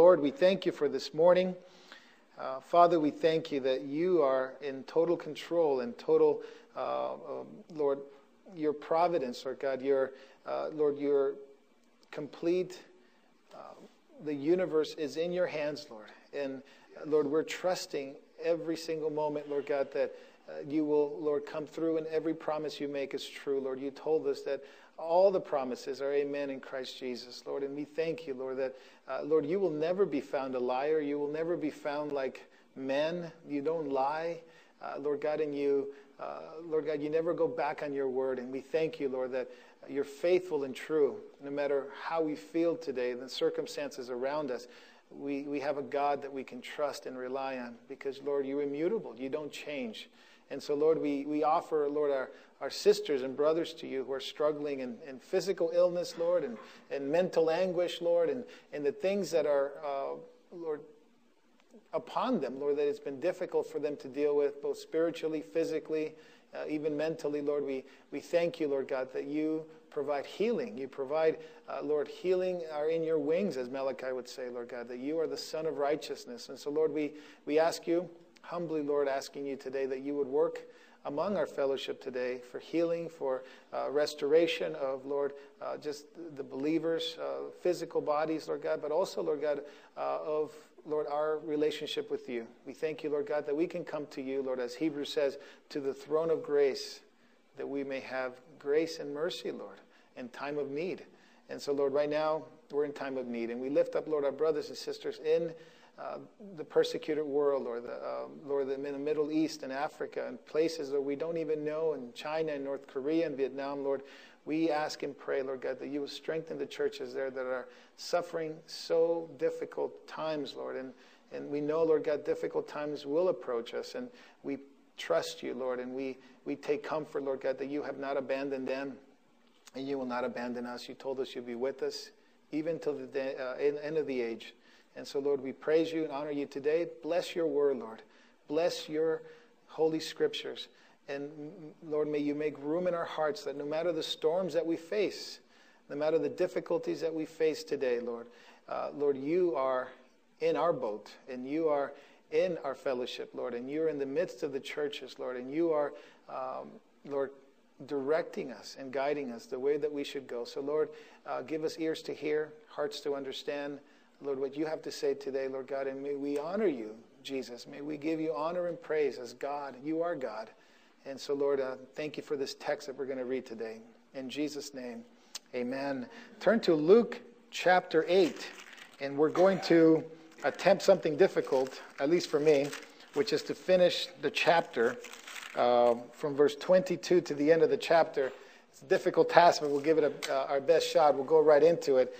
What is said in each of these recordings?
Lord, we thank you for this morning. Father, we thank you that you are in total control and total, Lord, your providence, Lord God, Lord, your complete, the universe is in your hands, Lord. And Lord, we're trusting every single moment, Lord God, that you will, Lord, come through, and every promise you make is true, Lord. You told us that all the promises are amen in Christ Jesus, Lord. And we thank you, Lord, that, Lord, you will never be found a liar. You will never be found like men. You don't lie, Lord God, and you, Lord God, you never go back on your word. And we thank you, Lord, that you're faithful and true. No matter how we feel today, the circumstances around us, we have a God that we can trust and rely on because, Lord, you're immutable. You don't change. And so, Lord, we offer, Lord, our sisters and brothers to you who are struggling in physical illness, Lord, and mental anguish, Lord, and the things that are, Lord, upon them, Lord, that it's been difficult for them to deal with, both spiritually, physically, even mentally, Lord. We thank you, Lord God, that you provide healing. You provide, Lord, healing are in your wings, as Malachi would say, Lord God, that you are the Son of righteousness. And so, Lord, we ask you, humbly, Lord, asking you today that you would work among our fellowship today for healing, for restoration of, Lord, just the believers' physical bodies, Lord God, but also, Lord God, of, Lord, our relationship with you. We thank you, Lord God, that we can come to you, Lord, as Hebrews says, to the throne of grace, that we may have grace and mercy, Lord, in time of need. And so, Lord, right now, we're in time of need. And we lift up, Lord, our brothers and sisters in the persecuted world, or Lord, in the Middle East and Africa, and places that we don't even know, in China and North Korea and Vietnam, Lord. We ask and pray, Lord God, that you will strengthen the churches there that are suffering so difficult times, Lord. And we know, Lord God, difficult times will approach us, and we trust you, Lord, and we take comfort, Lord God, that you have not abandoned them, and you will not abandon us. You told us you'd be with us even till the end of the age. And so, Lord, we praise you and honor you today. Bless your word, Lord. Bless your holy scriptures. And, Lord, may you make room in our hearts that no matter the storms that we face, no matter the difficulties that we face today, Lord, Lord, you are in our boat, and you are in our fellowship, Lord, and you're in the midst of the churches, Lord, and you are, Lord, directing us and guiding us the way that we should go. So, Lord, give us ears to hear, hearts to understand, Lord, what you have to say today, Lord God, and may we honor you, Jesus. May we give you honor and praise as God. You are God. And so, Lord, thank you for this text that we're going to read today. In Jesus' name, amen. Turn to Luke chapter 8, and we're going to attempt something difficult, at least for me, which is to finish the chapter from verse 22 to the end of the chapter. It's a difficult task, but we'll give it our best shot. We'll go right into it.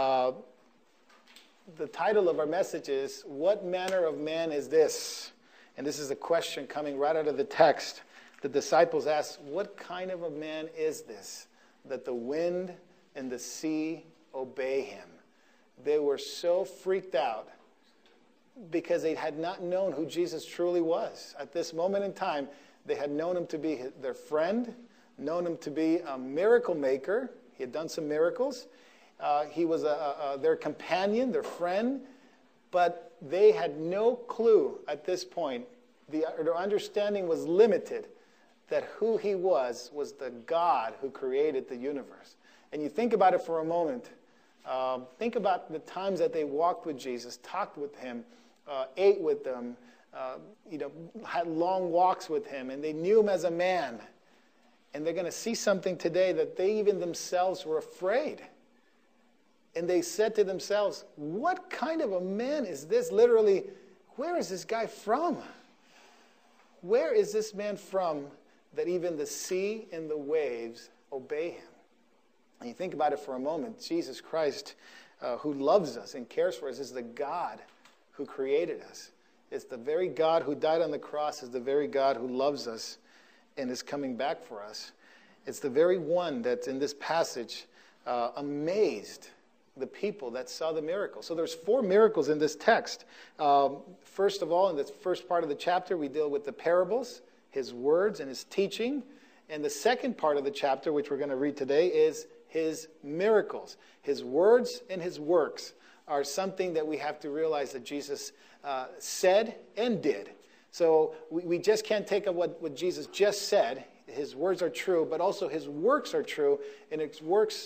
The title of our message is, What Manner of Man is This? And this is a question coming right out of the text. The disciples asked, what kind of a man is this, that the wind and the sea obey him? They were so freaked out because they had not known who Jesus truly was. At this moment in time, they had known him to be their friend, known him to be a miracle maker. He had done some miracles. He was their companion, their friend, but they had no clue at this point. Their understanding was limited that who he was the God who created the universe. And you think about it for a moment. Think about the times that they walked with Jesus, talked with him, ate with them, had long walks with him, and they knew him as a man. And they're going to see something today that they even themselves were afraid. And they said to themselves, what kind of a man is this? Literally, where is this guy from? Where is this man from that even the sea and the waves obey him? And you think about it for a moment. Jesus Christ, who loves us and cares for us, is the God who created us. It's the very God who died on the cross, is the very God who loves us and is coming back for us. It's the very one that's in this passage amazed the people that saw the miracle. So there's 4 miracles in this text. First of all, in this first part of the chapter, we deal with the parables, his words and his teaching. And the second part of the chapter, which we're going to read today, is his miracles, his words and his works. are something that we have to realize that Jesus said and did. So we just can't take up what Jesus just said. His words are true, but also his works are true, and his works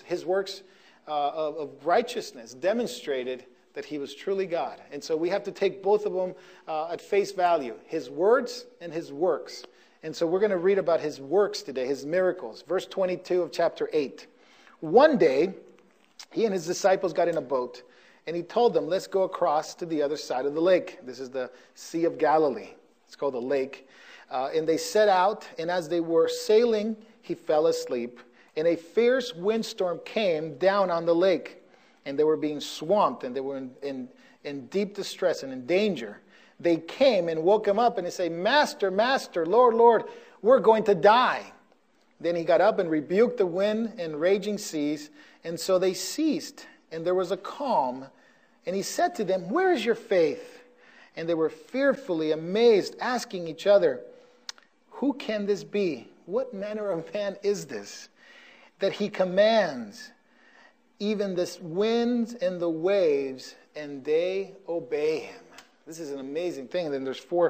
of righteousness demonstrated that he was truly God. And so we have to take both of them at face value, his words and his works. And so we're going to read about his works today, his miracles. Verse 22 of chapter 8. One day, he and his disciples got in a boat, and he told them, let's go across to the other side of the lake. This is the Sea of Galilee. It's called the lake. And they set out, and as they were sailing, he fell asleep. And a fierce windstorm came down on the lake, and they were being swamped, and they were in deep distress and in danger. They came and woke him up, and they say, Master, Master, Lord, Lord, we're going to die. Then he got up and rebuked the wind and raging seas, and so they ceased, and there was a calm. And he said to them, where is your faith? And they were fearfully amazed, asking each other, who can this be? What manner of man is this, that he commands even this winds and the waves, and they obey him? This is an amazing thing. And then there's four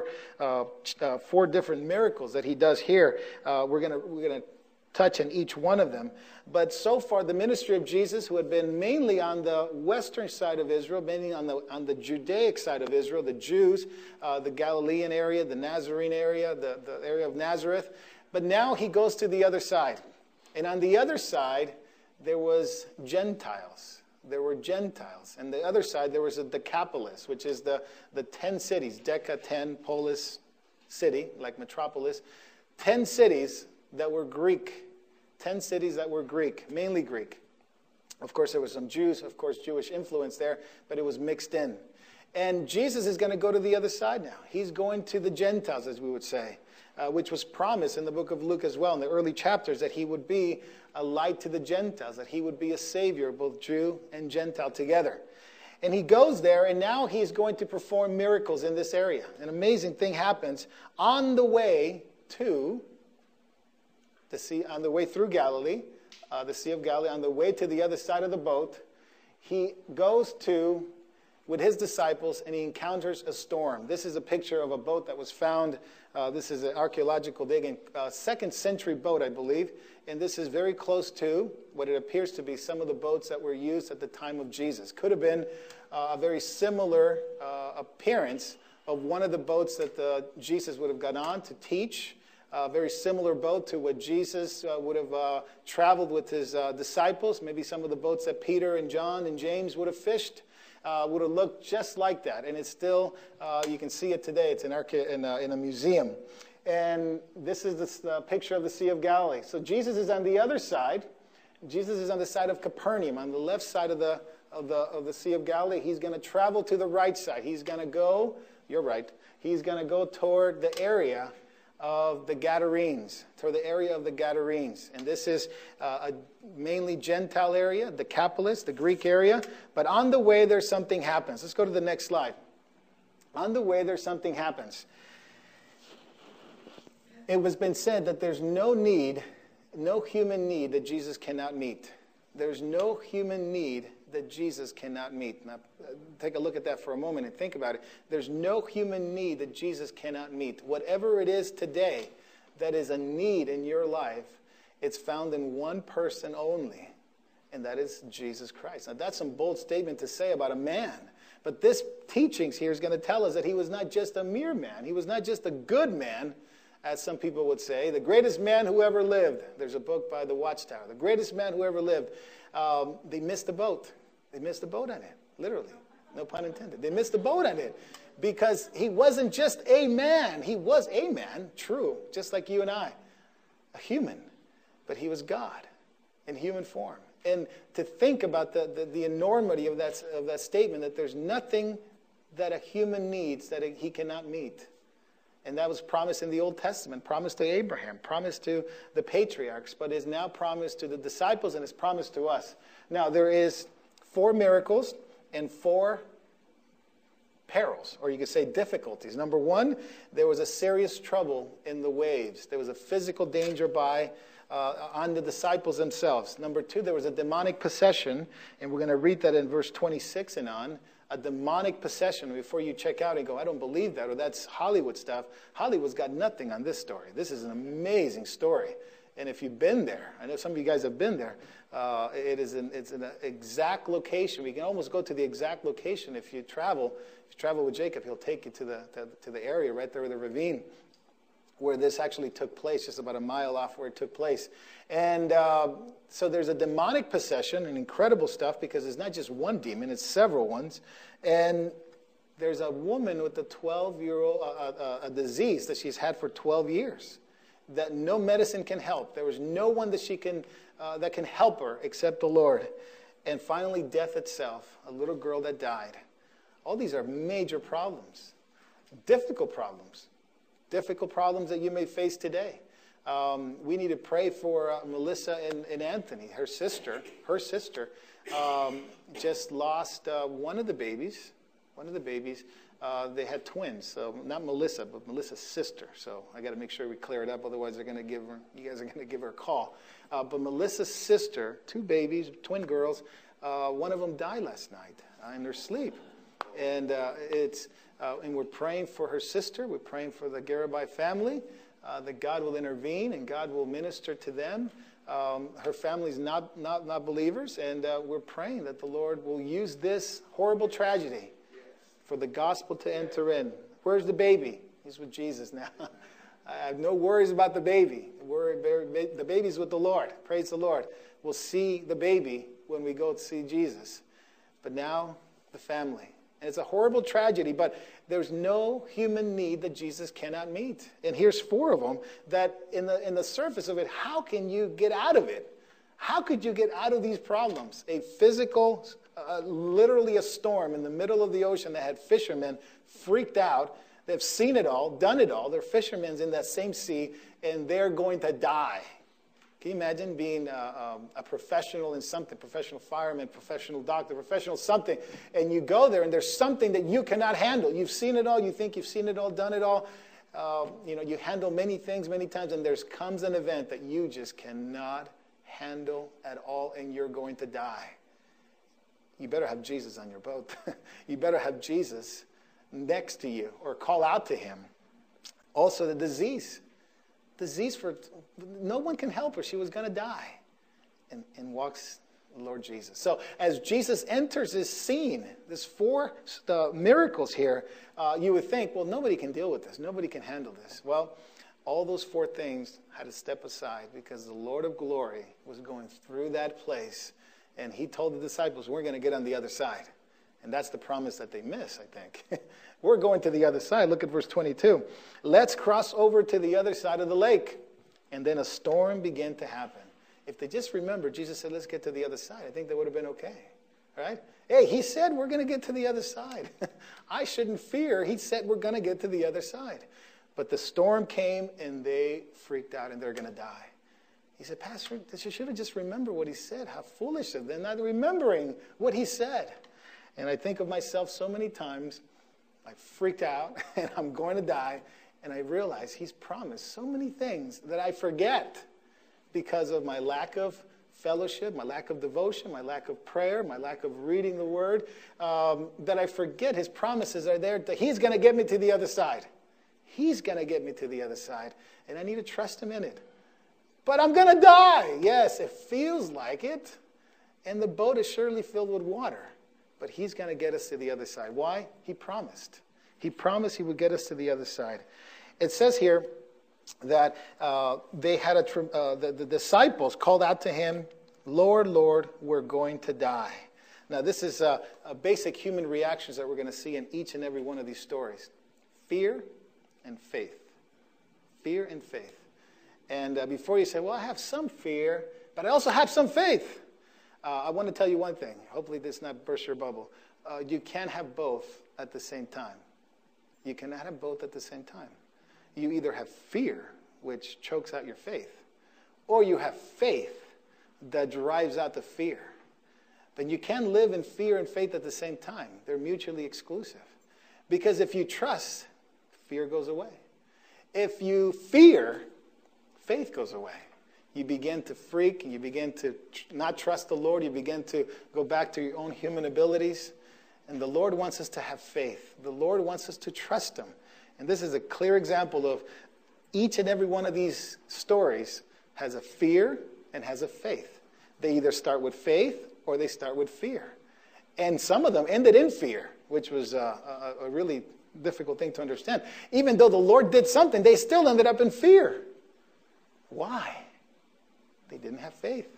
different miracles that he does here. We're gonna touch on each one of them. But so far, the ministry of Jesus, who had been mainly on the western side of Israel, mainly on the Judaic side of Israel, the Jews, the Galilean area, the Nazarene area, the area of Nazareth. But now he goes to the other side. And on the other side, there was Gentiles. There were Gentiles. And the other side, there was a Decapolis, which is the 10 cities. Deca, 10, polis, city, like metropolis. 10 cities that were Greek. 10 cities that were Greek, mainly Greek. Of course, there was some Jews, of course, Jewish influence there, but it was mixed in. And Jesus is going to go to the other side now. He's going to the Gentiles, as we would say, which was promised in the book of Luke as well, in the early chapters, that he would be a light to the Gentiles, that he would be a savior, both Jew and Gentile together. And he goes there, and now he's going to perform miracles in this area. An amazing thing happens on the way to the sea, on the way through Galilee, the Sea of Galilee, on the way to the other side of the boat. He goes with his disciples, and he encounters a storm. This is a picture of a boat that was found. This is an archaeological digging, 2nd century boat, I believe. And this is very close to what it appears to be some of the boats that were used at the time of Jesus. Could have been a very similar appearance of one of the boats that Jesus would have got on to teach. A very similar boat to what Jesus would have traveled with his disciples. Maybe some of the boats that Peter and John and James would have fished would have looked just like that. And it's still, you can see it today. It's in a museum. And this is the picture of the Sea of Galilee. So Jesus is on the other side. Jesus is on the side of Capernaum, on the left side of the Sea of Galilee. He's going to travel to the right side. He's going to go, you're right, he's going to go toward the area of the Gadarenes, toward the area of the Gadarenes. And this is a mainly Gentile area, the Decapolis, the Greek area. But on the way, there's something happens. Let's go to the next slide. On the way, there's something happens. It has been said that there's no human need that Jesus cannot meet. There's no human need that Jesus cannot meet. Now, take a look at that for a moment and think about it. There's no human need that Jesus cannot meet. Whatever it is today that is a need in your life, it's found in one person only, and that is Jesus Christ. Now, that's some bold statement to say about a man. But this teachings here is going to tell us that he was not just a mere man. He was not just a good man, as some people would say. The greatest man who ever lived. There's a book by the Watchtower. The greatest man who ever lived. They missed the boat. They missed the boat on it, literally. No pun intended. They missed the boat on it because he wasn't just a man. He was a man, true, just like you and I, a human. But he was God in human form. And to think about the enormity of that statement, that there's nothing that a human needs that he cannot meet. And that was promised in the Old Testament, promised to Abraham, promised to the patriarchs, but is now promised to the disciples and is promised to us. Now, there is 4 miracles and 4 perils, or you could say difficulties. Number 1, there was a serious trouble in the waves. There was a physical danger by on the disciples themselves. Number 2, there was a demonic possession, and we're going to read that in verse 26 and on. A demonic possession. Before you check out and go, I don't believe that, or that's Hollywood stuff. Hollywood's got nothing on this story. This is an amazing story. And if you've been there, I know some of you guys have been there, it's an exact location. We can almost go to the exact location if you travel. If you travel with Jacob, he'll take you to the area right there with the ravine where this actually took place, just about a mile off where it took place. And so there's a demonic possession, and incredible stuff, because it's not just one demon, it's several ones. And there's a woman with a 12-year-old a disease that she's had for 12 years that no medicine can help. There was no one that can help her except the Lord. And finally, death itself, a little girl that died. All these are major problems, difficult problems that you may face today. We need to pray for Melissa and Anthony, her sister. Just lost one of the babies. They had twins, so not Melissa, but Melissa's sister. So I got to make sure we clear it up, otherwise you guys are going to give her a call. But Melissa's sister, 2 babies, twin girls, one of them died last night in their sleep. And and we're praying for her sister. We're praying for the Garabai family, that God will intervene and God will minister to them. Her family's not believers, and we're praying that the Lord will use this horrible tragedy for the gospel to enter in. Where's the baby? He's with Jesus now. I have no worries about the baby. The baby's with the Lord. Praise the Lord. We'll see the baby when we go to see Jesus. But now, the family. And it's a horrible tragedy, but there's no human need that Jesus cannot meet. And here's 4 of them that in the surface of it, how can you get out of it? How could you get out of these problems? A physical, literally a storm in the middle of the ocean that had fishermen freaked out. They've seen it all, done it all. They're fishermen in that same sea, and they're going to die. Can you imagine being a professional in something, professional fireman, professional doctor, professional something, and you go there and there's something that you cannot handle. You've seen it all. You think you've seen it all, done it all. You handle many things many times, and there comes an event that you just cannot handle at all, and you're going to die. You better have Jesus on your boat. You better have Jesus next to you or call out to him. Also, the disease. No one can help her. She was going to die. And walks the Lord Jesus. So as Jesus enters this scene, there's 4 miracles here, you would think, well, nobody can deal with this. Nobody can handle this. Well, all those 4 things had to step aside because the Lord of glory was going through that place. And he told the disciples, we're going to get on the other side. And that's the promise that they miss, I think. We're going to the other side. Look at verse 22. Let's cross over to the other side of the lake. And then a storm began to happen. If they just remember, Jesus said, let's get to the other side. I think they would have been okay. Right? Hey, he said we're going to get to the other side. I shouldn't fear. He said we're going to get to the other side. But the storm came and they freaked out and they're going to die. He said, Pastor, you should have just remembered what he said. How foolish of them, not remembering what he said. And I think of myself so many times, I freaked out and I'm going to die. And I realize he's promised so many things that I forget because of my lack of fellowship, my lack of devotion, my lack of prayer, my lack of reading the word, that I forget his promises are there. That he's going to get me to the other side. He's going to get me to the other side. And I need to trust him in it. But I'm going to die. Yes, it feels like it. And the boat is surely filled with water. But he's going to get us to the other side. Why? He promised. He promised he would get us to the other side. It says here that they had the disciples called out to him, Lord, Lord, we're going to die. Now, this is a basic human reactions that we're going to see in each and every one of these stories. Fear and faith. Fear and faith. And before you say, well, I have some fear, but I also have some faith. I want to tell you one thing. Hopefully this not burst your bubble. You can't have both at the same time. You cannot have both at the same time. You either have fear, which chokes out your faith, or you have faith that drives out the fear. But you can't live in fear and faith at the same time. They're mutually exclusive. Because if you trust, fear goes away. If you fear, faith goes away. You begin to freak, and you begin to not trust the Lord. You begin to go back to your own human abilities. And the Lord wants us to have faith. The Lord wants us to trust him. And this is a clear example of each and every one of these stories has a fear and has a faith. They either start with faith or they start with fear. And some of them ended in fear, which was a really difficult thing to understand. Even though the Lord did something, they still ended up in fear. Why? They didn't have faith.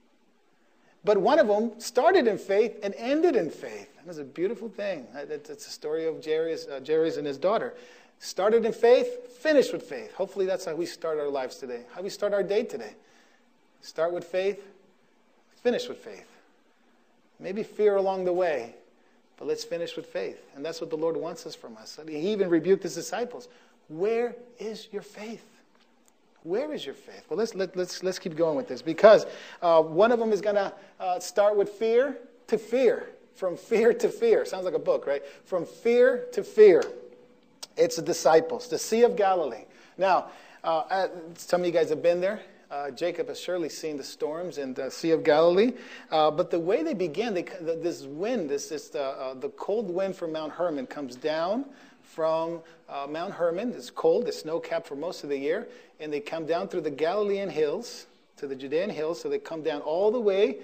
But one of them started in faith and ended in faith. It was a beautiful thing. It's a story of Jairus and his daughter. Started in faith, finished with faith. Hopefully that's how we start our lives today. How we start our day today. Start with faith, finish with faith. Maybe fear along the way, but let's finish with faith. And that's what the Lord wants us from us. He even rebuked his disciples. Where is your faith? Where is your faith? Well, let's keep going with this, because one of them is going to start with fear to fear. From fear to fear. Sounds like a book, right? From fear to fear. It's the disciples, the Sea of Galilee. Now, some of you guys have been there. Jacob has surely seen the storms in the Sea of Galilee. But the way they begin, this wind, the cold wind from Mount Hermon comes down from Mount Hermon. It's cold, it's snow-capped for most of the year. And they come down through the Galilean hills, to the Judean hills. So they come down all the way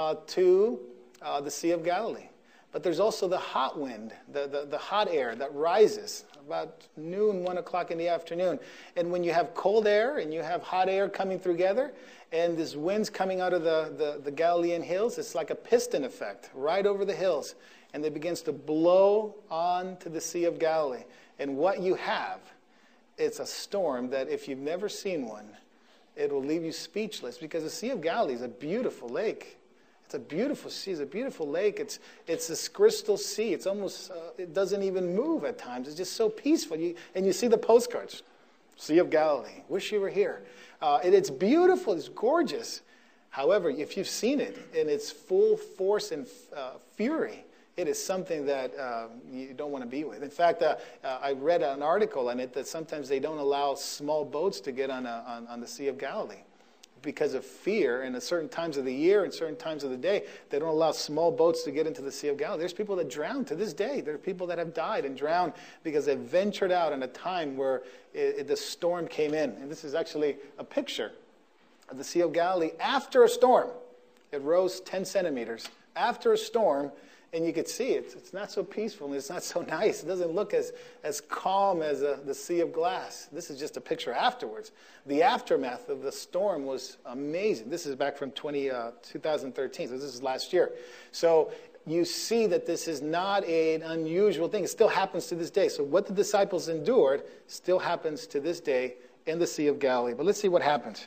to the Sea of Galilee. But there's also the hot wind, the hot air that rises about noon, 1 o'clock in the afternoon. And when you have cold air and you have hot air coming together, and this wind's coming out of the Galilean hills, it's like a piston effect right over the hills. And it begins to blow onto the Sea of Galilee. And what you have, it's a storm that if you've never seen one, it will leave you speechless, because the Sea of Galilee is a beautiful lake. It's a beautiful sea. It's a beautiful lake. It's this crystal sea. It's almost, it doesn't even move at times. It's just so peaceful. And you see the postcards. Sea of Galilee. Wish you were here. And it's beautiful. It's gorgeous. However, if you've seen it in its full force and fury, it is something that you don't want to be with. In fact, I read an article on it that sometimes they don't allow small boats to get on the Sea of Galilee. Because of fear, and at certain times of the year and certain times of the day, they don't allow small boats to get into the Sea of Galilee. There's people that drown to this day. There are people that have died and drowned because they ventured out in a time where the storm came in. And this is actually a picture of the Sea of Galilee after a storm. It rose 10 centimeters after a storm, and you could see it. It's not so peaceful, and it's not so nice. It doesn't look as calm as the Sea of Glass. This is just a picture afterwards. The aftermath of the storm was amazing. This is back from 2013, so this is last year. So you see that this is not an unusual thing. It still happens to this day. So what the disciples endured still happens to this day in the Sea of Galilee. But let's see what happens.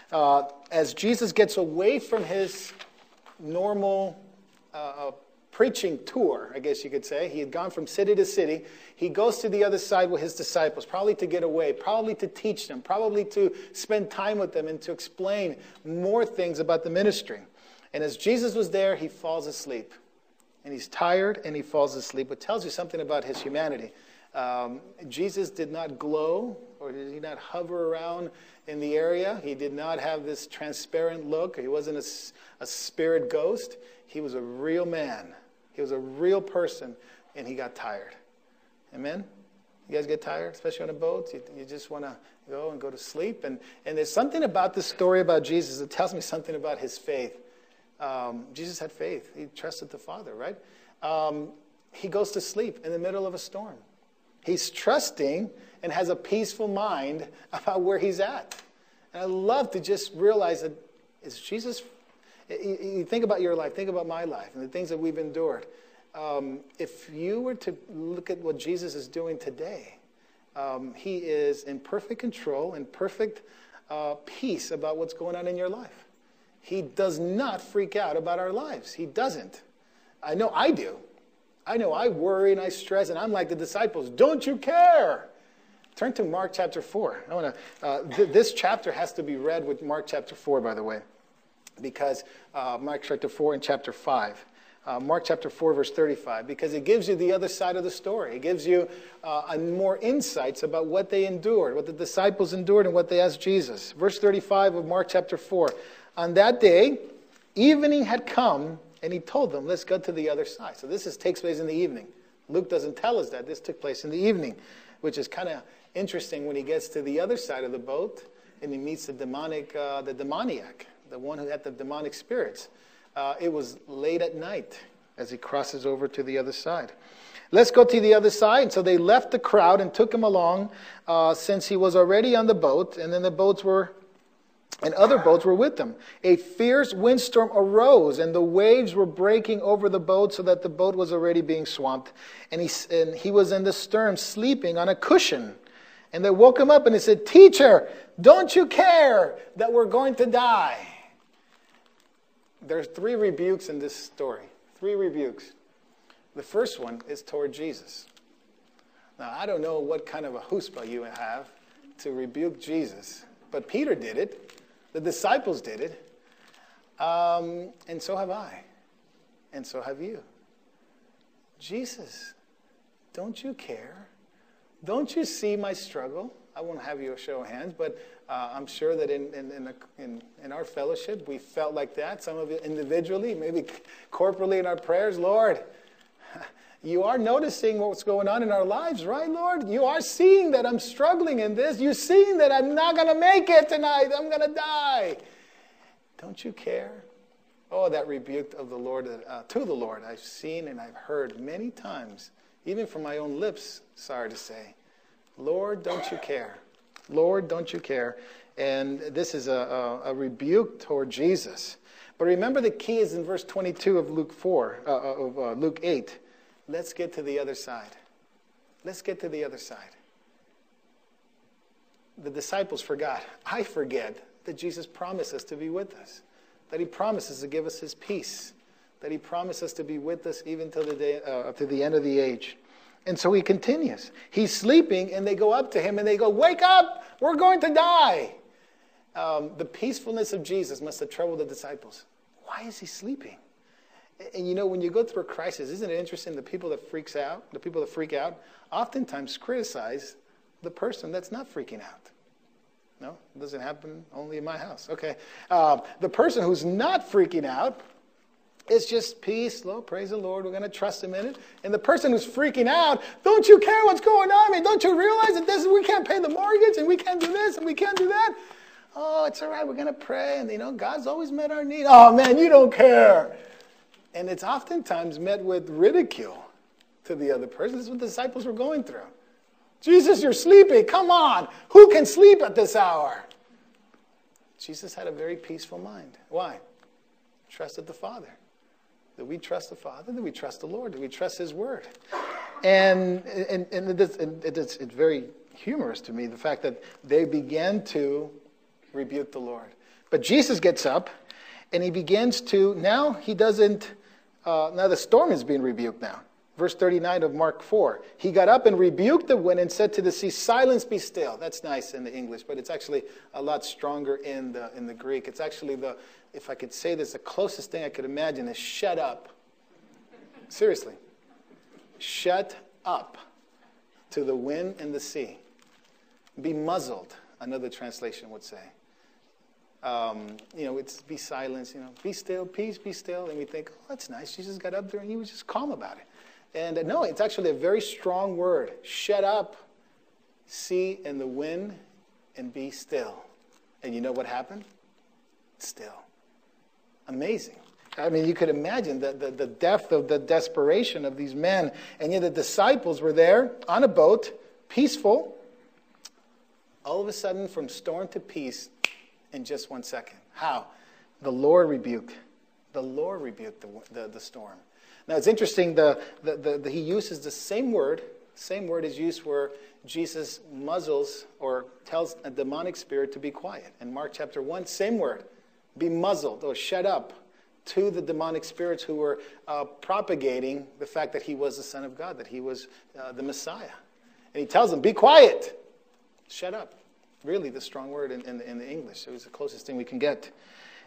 As Jesus gets away from his normal preaching tour, I guess you could say. He had gone from city to city. He goes to the other side with his disciples, probably to get away, probably to teach them, probably to spend time with them and to explain more things about the ministry. And as Jesus was there, he falls asleep. And he's tired and he falls asleep. It tells you something about his humanity. Jesus did not glow, or did he not hover around in the area. He did not have this transparent look. He wasn't a spirit ghost. He was a real man. He was a real person, and he got tired. Amen? You guys get tired, especially on a boat? You just want to go to sleep? And there's something about this story about Jesus that tells me something about his faith. Jesus had faith. He trusted the Father, right? He goes to sleep in the middle of a storm. He's trusting and has a peaceful mind about where he's at. And I love to just realize that is Jesus... You think about your life, think about my life, and the things that we've endured. If you were to look at what Jesus is doing today, he is in perfect control and perfect peace about what's going on in your life. He does not freak out about our lives. He doesn't. I know I do. I know I worry and I stress, and I'm like the disciples. Don't you care? Turn to Mark chapter 4. I want to. This chapter has to be read with Mark chapter 4, by the way. Because Mark chapter 4 and chapter 5. Mark chapter 4, verse 35, because it gives you the other side of the story. It gives you more insights about what they endured, what the disciples endured, and what they asked Jesus. Verse 35 of Mark chapter 4. On that day, evening had come, and he told them, let's go to the other side. So this takes place in the evening. Luke doesn't tell us that. This took place in the evening, which is kind of interesting when he gets to the other side of the boat, and he meets the demoniac, the one who had the demonic spirits. It was late at night as he crosses over to the other side. Let's go to the other side. So they left the crowd and took him along, since he was already on the boat, and then other boats were with them. A fierce windstorm arose, and the waves were breaking over the boat so that the boat was already being swamped. And he was in the stern sleeping on a cushion. And they woke him up and they said, "Teacher, don't you care that we're going to die?" There's 3 rebukes in this story. 3 rebukes. The first one is toward Jesus. Now, I don't know what kind of a chutzpah you have to rebuke Jesus, but Peter did it. The disciples did it. And so have I. And so have you. Jesus, don't you care? Don't you see my struggle? I won't have you a show of hands, but I'm sure that in our fellowship, we felt like that. Some of you individually, maybe corporately in our prayers. Lord, you are noticing what's going on in our lives, right, Lord? You are seeing that I'm struggling in this. You're seeing that I'm not going to make it tonight. I'm going to die. Don't you care? Oh, that rebuke of the Lord to the Lord I've seen and I've heard many times, even from my own lips, sorry to say. Lord, don't you care? Lord, don't you care? And this is a rebuke toward Jesus. But remember, the key is in verse 22 of Luke 8. Let's get to the other side. Let's get to the other side. The disciples forgot. I forget that Jesus promised us to be with us. That he promises to give us his peace. That he promised us to be with us even till the day, to the end of the age. And so he continues. He's sleeping, and they go up to him, and they go, "Wake up! We're going to die!" The peacefulness of Jesus must have troubled the disciples. Why is he sleeping? And you know, when you go through a crisis, isn't it interesting, the people that freak out, oftentimes criticize the person that's not freaking out. No? It doesn't happen only in my house. Okay. The person who's not freaking out is just peace, Lord, praise the Lord, we're going to trust him in it. And the person who's freaking out, don't you care what's going on? I mean, don't you realize that we can't pay the mortgage, and we can't do this, and we can't do that? Oh, it's all right, we're going to pray, and God's always met our need. Oh, man, you don't care. And it's oftentimes met with ridicule to the other person. This is what the disciples were going through. Jesus, you're sleeping. Come on. Who can sleep at this hour? Jesus had a very peaceful mind. Why? Trusted the Father. Did we trust the Father? Did we trust the Lord? Did we trust his word? And it's very humorous to me, the fact that they began to rebuke the Lord. But Jesus gets up, and he begins to, now the storm is being rebuked now. Verse 39 of Mark 4. He got up and rebuked the wind and said to the sea, "Silence, be still." That's nice in the English, but it's actually a lot stronger in the Greek. It's actually if I could say this, the closest thing I could imagine is shut up. Seriously. Shut up to the wind and the sea. Be muzzled, another translation would say. It's be silent, be still, peace, be still. And we think, oh, that's nice. Jesus got up there and he was just calm about it. And no, it's actually a very strong word. Shut up, sea and the wind, and be still. And you know what happened? Still. Amazing. I mean, you could imagine the depth of the desperation of these men. And yet the disciples were there on a boat, peaceful. All of a sudden, from storm to peace in just 1 second. How? The Lord rebuked the storm. Now, it's interesting, he uses the same word is used where Jesus muzzles or tells a demonic spirit to be quiet. In Mark chapter 1, same word, be muzzled or shut up, to the demonic spirits who were propagating the fact that he was the Son of God, that he was the Messiah. And he tells them, be quiet, shut up. Really the strong word in the English. It was the closest thing we can get.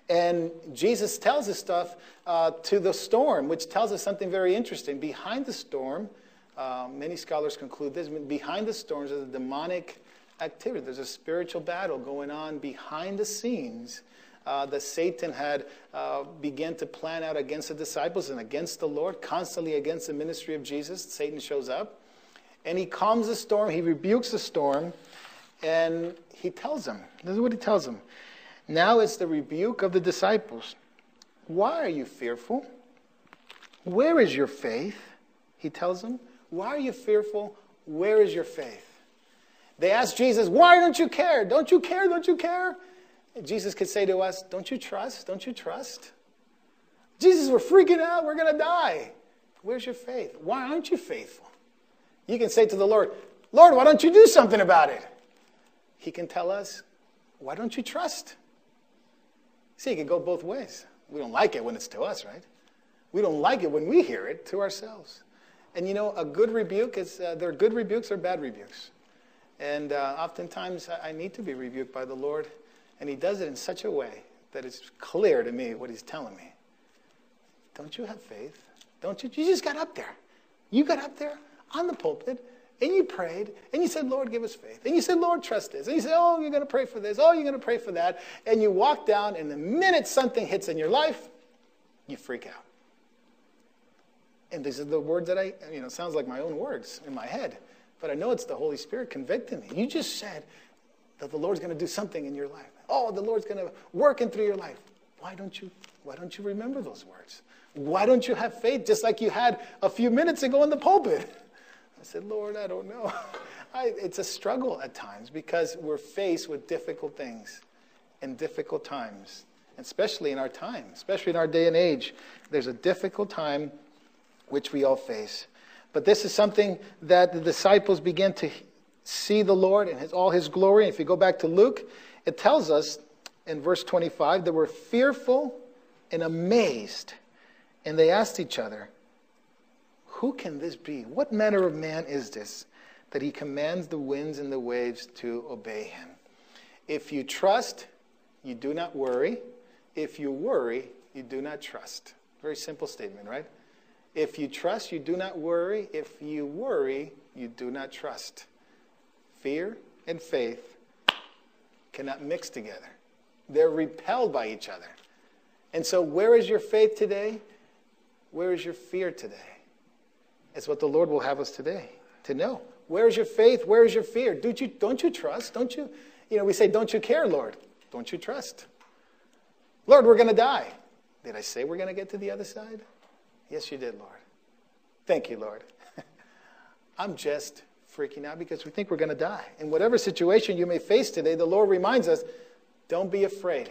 And Jesus tells this stuff to the storm, which tells us something very interesting. Behind the storm, many scholars conclude this, behind the storms is a demonic activity. There's a spiritual battle going on behind the scenes that Satan had began to plan out against the disciples and against the Lord, constantly against the ministry of Jesus. Satan shows up, and he calms the storm, he rebukes the storm, and he tells them, this is what he tells them. Now it's the rebuke of the disciples. Why are you fearful? Where is your faith? He tells them. Why are you fearful? Where is your faith? They ask Jesus, why don't you care? Don't you care? Don't you care? And Jesus could say to us, don't you trust? Don't you trust? Jesus, we're freaking out. We're going to die. Where's your faith? Why aren't you faithful? You can say to the Lord, Lord, why don't you do something about it? He can tell us, why don't you trust? See, it can go both ways. We don't like it when it's to us, right? We don't like it when we hear it to ourselves. And you know, a good rebuke is, there are good rebukes or bad rebukes. And oftentimes I need to be rebuked by the Lord. And he does it in such a way that it's clear to me what he's telling me. Don't you have faith? Don't you? You just got up there. You got up there on the pulpit, and you prayed, and you said, Lord, give us faith. And you said, Lord, trust this. And you said, oh, you're going to pray for this. Oh, you're going to pray for that. And you walk down, and the minute something hits in your life, you freak out. And these are the words that it sounds like my own words in my head. But I know it's the Holy Spirit convicting me. You just said that the Lord's going to do something in your life. Oh, the Lord's going to work in through your life. Why don't you remember those words? Why don't you have faith just like you had a few minutes ago in the pulpit? I said, Lord, I don't know. It's a struggle at times because we're faced with difficult things and difficult times, especially in our time, especially in our day and age. There's a difficult time which we all face. But this is something that the disciples began to see the Lord in all his glory. And if you go back to Luke, it tells us in verse 25, they were fearful and amazed. And they asked each other, who can this be? What manner of man is this, that he commands the winds and the waves to obey him? If you trust, you do not worry. If you worry, you do not trust. Very simple statement, right? If you trust, you do not worry. If you worry, you do not trust. Fear and faith cannot mix together. They're repelled by each other. And so where is your faith today? Where is your fear today? It's what the Lord will have us today to know. Where is your faith? Where is your fear? Don't you trust? Don't you? We say, don't you care, Lord? Don't you trust? Lord, we're going to die. Did I say we're going to get to the other side? Yes, you did, Lord. Thank you, Lord. I'm just freaking out because we think we're going to die. In whatever situation you may face today, the Lord reminds us, don't be afraid.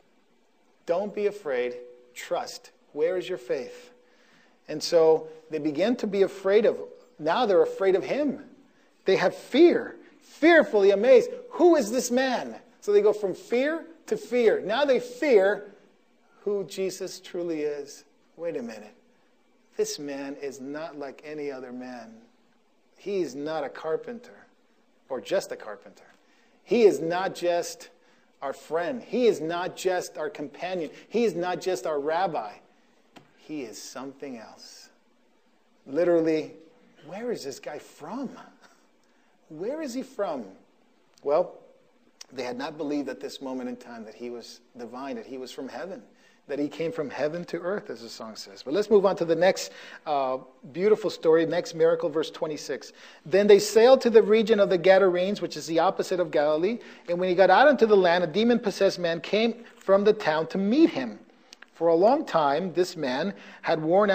Don't be afraid. Trust. Where is your faith? And so they begin to be afraid of, now they're afraid of him. They have fear, fearfully amazed. Who is this man? So they go from fear to fear. Now they fear who Jesus truly is. Wait a minute. This man is not like any other man. He's not a carpenter or just a carpenter. He is not just our friend. He is not just our companion. He is not just our rabbi. He is something else. Literally, where is this guy from? Where is he from? Well, they had not believed at this moment in time that he was divine, that he was from heaven, that he came from heaven to earth, as the song says. But let's move on to the next beautiful story, next miracle, verse 26. Then they sailed to the region of the Gadarenes, which is the opposite of Galilee. And when he got out into the land, a demon-possessed man came from the town to meet him. For a long time, this man had worn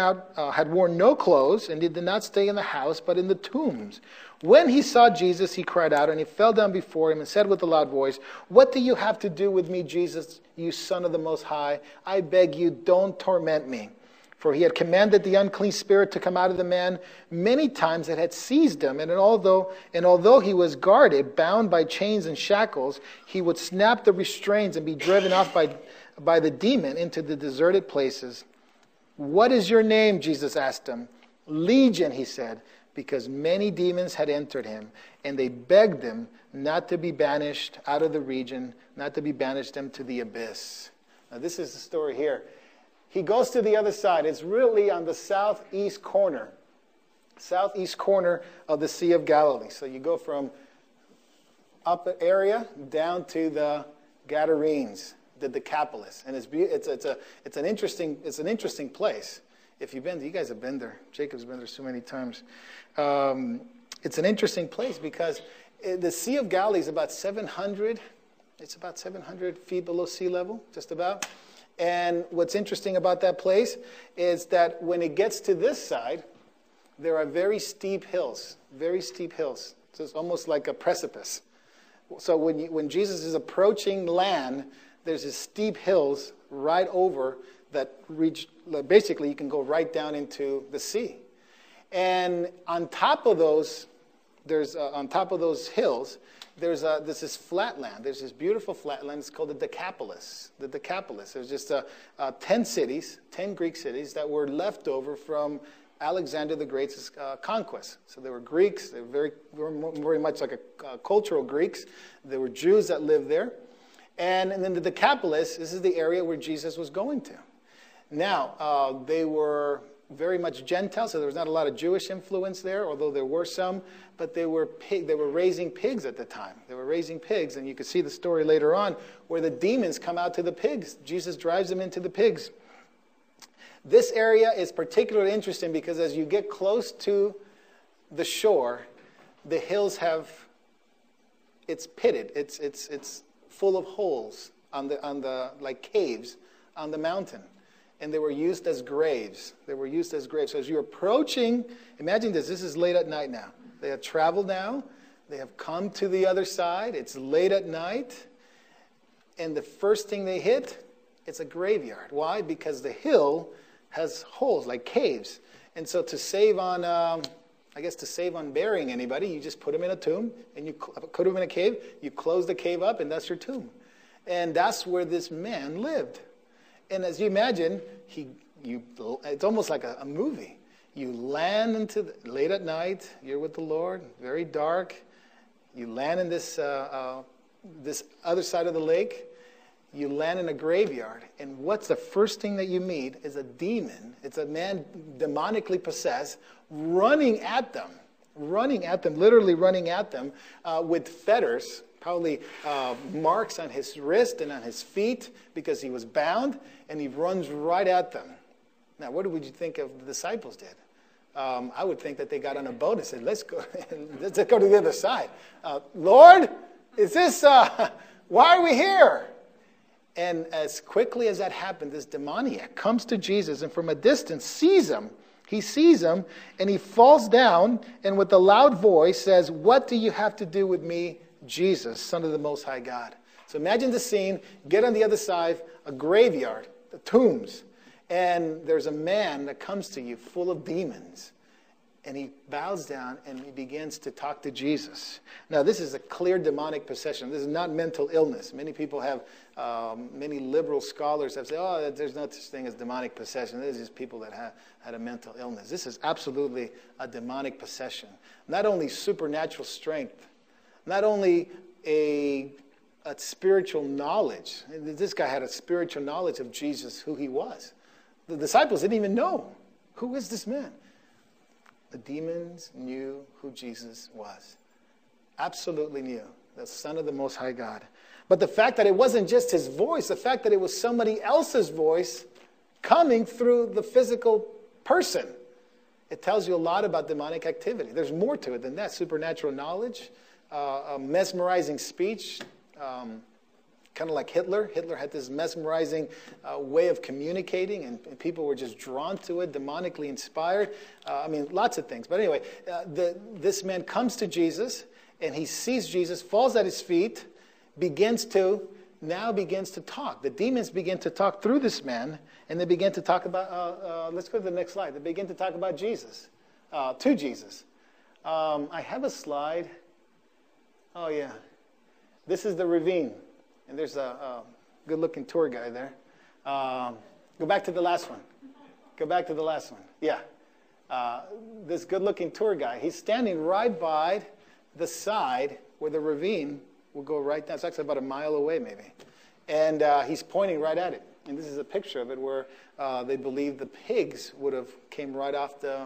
no clothes, and he did not stay in the house, but in the tombs. When he saw Jesus, he cried out, and he fell down before him and said with a loud voice, "What do you have to do with me, Jesus, you Son of the Most High? I beg you, don't torment me." For he had commanded the unclean spirit to come out of the man. Many times it had seized him, and although he was guarded, bound by chains and shackles, he would snap the restraints and be driven off by the demon into the deserted places. "What is your name?" Jesus asked him. "Legion," he said, because many demons had entered him, and they begged him not to be banished out of the region, not to be banished them to the abyss. Now, this is the story here. He goes to the other side. It's really on the southeast corner of the Sea of Galilee. So you go from up area down to the Gadarenes, the Decapolis, and it's an interesting place. If you've been, you guys have been there. Jacob's been there so many times. It's an interesting place because the Sea of Galilee is about 700. It's about 700 feet below sea level, just about. And what's interesting about that place is that when it gets to this side, there are very steep hills. So it's almost like a precipice. So when Jesus is approaching land, there's these steep hills right over that reach. Basically, you can go right down into the sea. And on top of those, hills, there's this flat land. There's this beautiful flat land. It's called the Decapolis. The Decapolis. There's just 10 cities, 10 Greek cities that were left over from Alexander the Great's conquest. So they were Greeks. They were very much like a cultural Greeks. There were Jews that lived there. And then the Decapolis, this is the area where Jesus was going to. Now, they were very much Gentile, so there was not a lot of Jewish influence there, although there were some, but they were raising pigs at the time. They were raising pigs, and you can see the story later on where the demons come out to the pigs. Jesus drives them into the pigs. This area is particularly interesting because as you get close to the shore, the hills it's pitted. It's full of holes on the like caves on the mountain. And they were used as graves. So as you're approaching, imagine this is late at night now. They have traveled now. They have come to the other side. It's late at night. And the first thing they hit, it's a graveyard. Why? Because the hill has holes, like caves. And so to save on burying anybody, you just put them in a tomb, and you put them in a cave, you close the cave up, and that's your tomb. And that's where this man lived. And as you imagine, it's almost like a movie. You land late at night, you're with the Lord, very dark. You land in this other side of the lake. You land in a graveyard. And what's the first thing that you meet is a demon. It's a man demonically possessed, running at them, literally running at them with fetters, probably marks on his wrist and on his feet because he was bound, and he runs right at them. Now, what would you think of the disciples did? I would think that they got on a boat and said, let's go to the other side. Lord, is this, why are we here? And as quickly as that happened, this demoniac comes to Jesus and from a distance sees him. He sees him and he falls down and with a loud voice says, "What do you have to do with me, Jesus, Son of the Most High God?" So imagine the scene. Get on the other side, a graveyard, the tombs. And there's a man that comes to you full of demons. And he bows down and he begins to talk to Jesus. Now, this is a clear demonic possession. This is not mental illness. Many people have, many liberal scholars have said, oh, there's no such thing as demonic possession. This is just people that had a mental illness. This is absolutely a demonic possession. Not only supernatural strength, not only a spiritual knowledge. This guy had a spiritual knowledge of Jesus, who he was. The disciples didn't even know. Who is this man? The demons knew who Jesus was. Absolutely knew. The Son of the Most High God. But the fact that it wasn't just his voice, the fact that it was somebody else's voice coming through the physical person, it tells you a lot about demonic activity. There's more to it than that. Supernatural knowledge, mesmerizing speech, kind of like Hitler. Hitler had this mesmerizing way of communicating, and people were just drawn to it, demonically inspired. Lots of things. But anyway, this man comes to Jesus, and he sees Jesus, falls at his feet, begins to talk. The demons begin to talk through this man, and they begin to talk about, let's go to the next slide. They begin to talk about Jesus, to Jesus. I have a slide. Oh, yeah. This is the ravine. And there's a good-looking tour guide there. Go back to the last one. Yeah. This good-looking tour guy, he's standing right by the side where the ravine will go right down. It's actually about a mile away, maybe. And he's pointing right at it. And this is a picture of it where they believe the pigs would have come right off the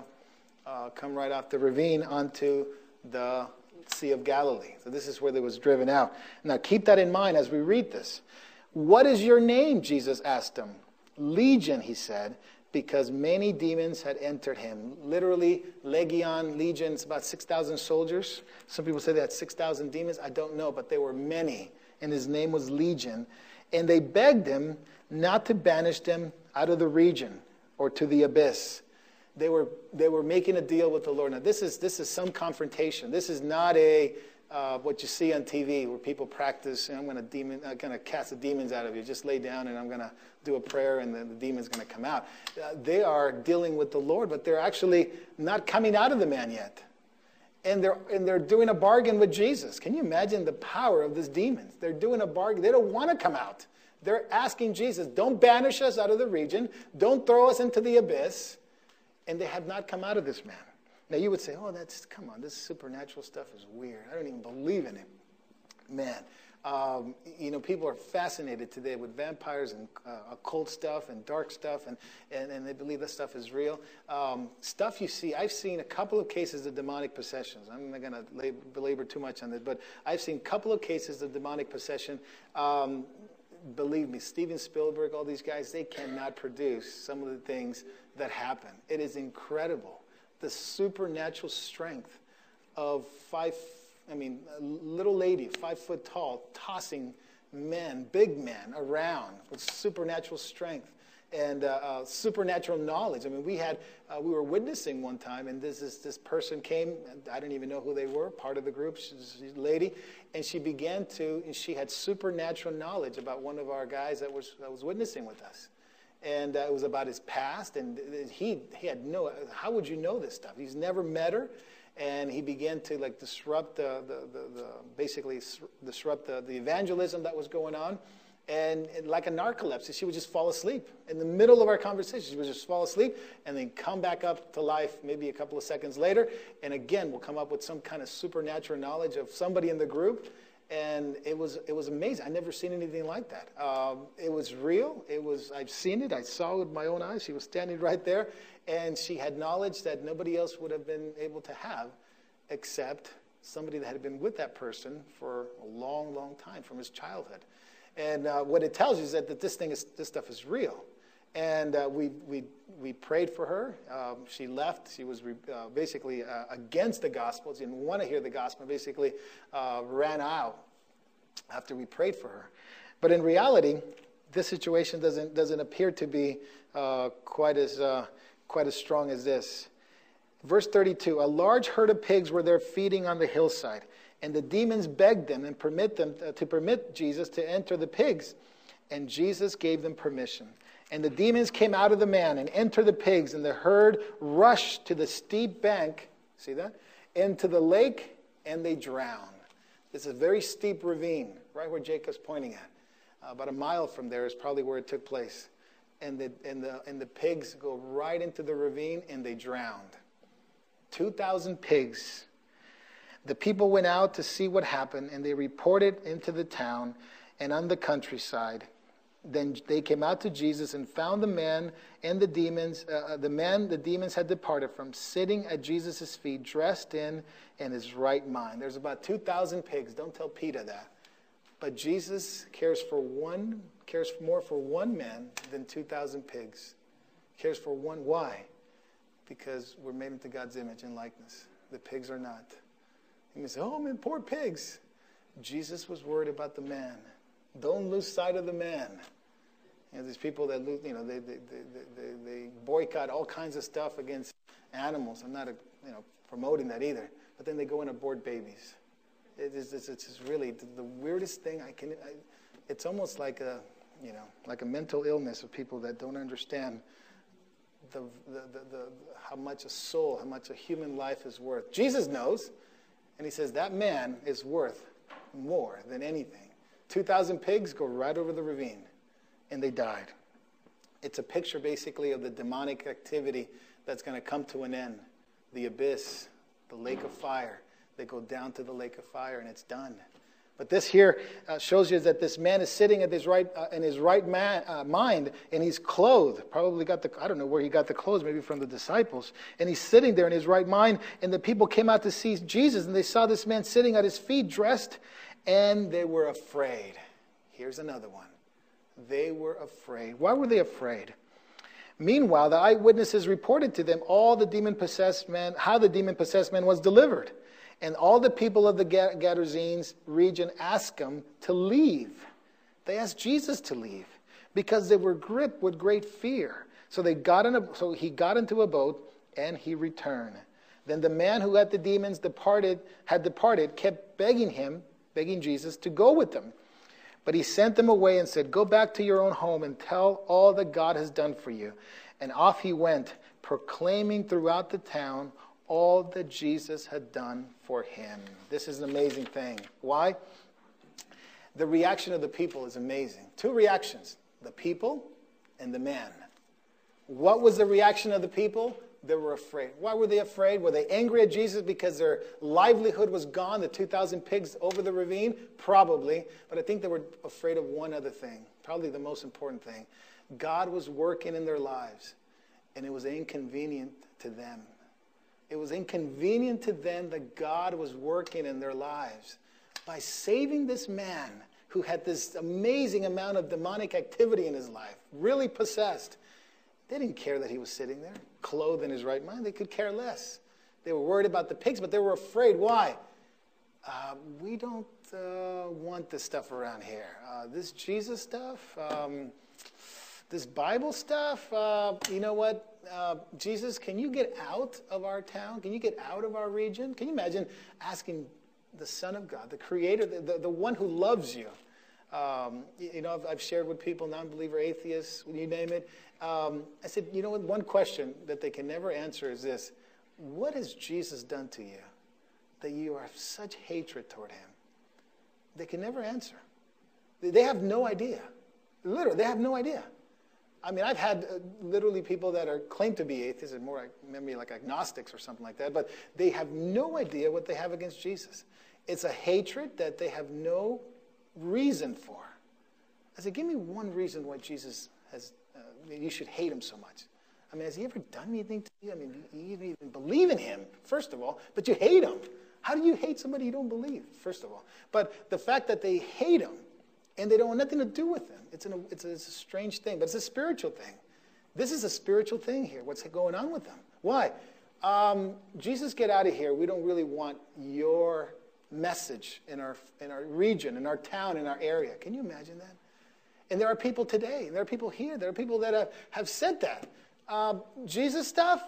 ravine onto the Sea of Galilee. So this is where they was driven out. Now keep that in mind as we read this. What is your name? Jesus asked him. Legion, he said, because many demons had entered him. Literally, legion, it's about 6,000 soldiers. Some people say they had 6,000 demons. I don't know, but there were many. And his name was Legion. And they begged him not to banish them out of the region or to the abyss. They were making a deal with the Lord. Now, this is some confrontation. This is not what you see on TV where people practice. I'm going to cast the demons out of you. Just lay down and I'm going to do a prayer and then the demon's going to come out. They are dealing with the Lord, but they're actually not coming out of the man yet. And they're doing a bargain with Jesus. Can you imagine the power of these demons? They're doing a bargain. They don't want to come out. They're asking Jesus, don't banish us out of the region. Don't throw us into the abyss. And they have not come out of this man. Now you would say, oh, come on, this supernatural stuff is weird. I don't even believe in it. Man, people are fascinated today with vampires and occult stuff and dark stuff, and they believe that stuff is real. Stuff you see, I've seen a couple of cases of demonic possessions. I'm not going to belabor too much on this, but I've seen a couple of cases of demonic possession. Believe me, Steven Spielberg, all these guys, they cannot produce some of the things that happen. It is incredible. The supernatural strength of a little lady, 5 foot tall, tossing big men around with supernatural strength and supernatural knowledge. I mean, we were witnessing one time, and this person came. I don't even know who they were. Part of the group, she's a lady, and she had supernatural knowledge about one of our guys that was witnessing with us. And it was about his past, and he had how would you know this stuff? He's never met her, and he began to disrupt the evangelism that was going on, and like a narcolepsy, she would just fall asleep in the middle of our conversation. She would just fall asleep and then come back up to life maybe a couple of seconds later, and again we'll come up with some kind of supernatural knowledge of somebody in the group. And it was amazing. I'd never seen anything like that. It was real. I've seen it. I saw it with my own eyes. She was standing right there, and she had knowledge that nobody else would have been able to have, except somebody that had been with that person for a long, long time, from his childhood. And what it tells you is that this stuff is real. And we prayed for her. She left. She was basically against the gospel. She didn't want to hear the gospel. Basically, ran out after we prayed for her. But in reality, this situation doesn't appear to be quite as strong as this. Verse 32: a large herd of pigs were there feeding on the hillside, and the demons begged them and permit Jesus to enter the pigs, and Jesus gave them permission. And the demons came out of the man and entered the pigs, and the herd rushed to the steep bank, see that? Into the lake, and they drowned. It's a very steep ravine, right where Jacob's pointing at. About a mile from there is probably where it took place. And the pigs go right into the ravine, and they drowned. 2,000 pigs. The people went out to see what happened, and they reported into the town and on the countryside. Then they came out to Jesus and found the man and the demons, the demons had departed from, sitting at Jesus' feet, dressed in his right mind. There's about 2,000 pigs. Don't tell Peter that. But Jesus cares more for one man than 2,000 pigs. Cares for one. Why? Because we're made into God's image and likeness. The pigs are not. You may say, oh man, poor pigs. Jesus was worried about the man. Don't lose sight of the man. These people that lose, they boycott all kinds of stuff against animals. I'm not, promoting that either. But then they go and abort babies. It's just really the weirdest thing it's almost like a mental illness of people that don't understand how much a soul, how much a human life is worth. Jesus knows, and he says that man is worth more than anything. 2,000 pigs go right over the ravine, and they died. It's a picture, basically, of the demonic activity that's going to come to an end. The abyss, the lake of fire. They go down to the lake of fire, and it's done. But this here shows you that this man is sitting at his right in his right mind, and he's clothed. Probably I don't know where he got the clothes, maybe from the disciples. And he's sitting there in his right mind, and the people came out to see Jesus, and they saw this man sitting at his feet, dressed, and they were afraid. Here's another one. They were afraid. Why were they afraid? Meanwhile, the eyewitnesses reported to them how the demon-possessed man was delivered. And all the people of the Gadarenes region asked him to leave. They asked Jesus to leave because they were gripped with great fear. So he got into a boat and he returned. Then the man who had the demons had departed, kept begging Jesus to go with them. But he sent them away and said, "Go back to your own home and tell all that God has done for you." And off he went, proclaiming throughout the town all that Jesus had done for him. This is an amazing thing. Why? The reaction of the people is amazing. Two reactions, the people and the man. What was the reaction of the people? They were afraid. Why were they afraid? Were they angry at Jesus because their livelihood was gone, the 2,000 pigs over the ravine? Probably. But I think they were afraid of one other thing, probably the most important thing. God was working in their lives, and it was inconvenient to them. It was inconvenient to them that God was working in their lives by saving this man who had this amazing amount of demonic activity in his life, really possessed. They didn't care that he was sitting there, clothed in his right mind. They could care less. They were worried about the pigs, but they were afraid. Why? We don't want this stuff around here. This Jesus stuff, this Bible stuff, you know what? Jesus, can you get out of our town? Can you get out of our region? Can you imagine asking the Son of God, the Creator, the one who loves you? I've shared with people, non-believer, atheists, you name it. I said, you know what? One question that they can never answer is this: what has Jesus done to you that you have such hatred toward him? They can never answer. They have no idea. Literally, they have no idea. I mean, I've had literally people that claim to be atheists, and more maybe like agnostics or something like that, but they have no idea what they have against Jesus. It's a hatred that they have no reason for. I said, give me one reason why Jesus you should hate him so much. I mean, has he ever done anything to you? I mean, you even believe in him, first of all, but you hate him. How do you hate somebody you don't believe, first of all? But the fact that they hate him and they don't want nothing to do with him, it's a strange thing, but it's a spiritual thing. This is a spiritual thing here, what's going on with them. Why? Jesus, get out of here. We don't really want your message in our region, in our town, in our area. Can you imagine that? And there are people today, there are people here, there are people that have said that. Jesus stuff,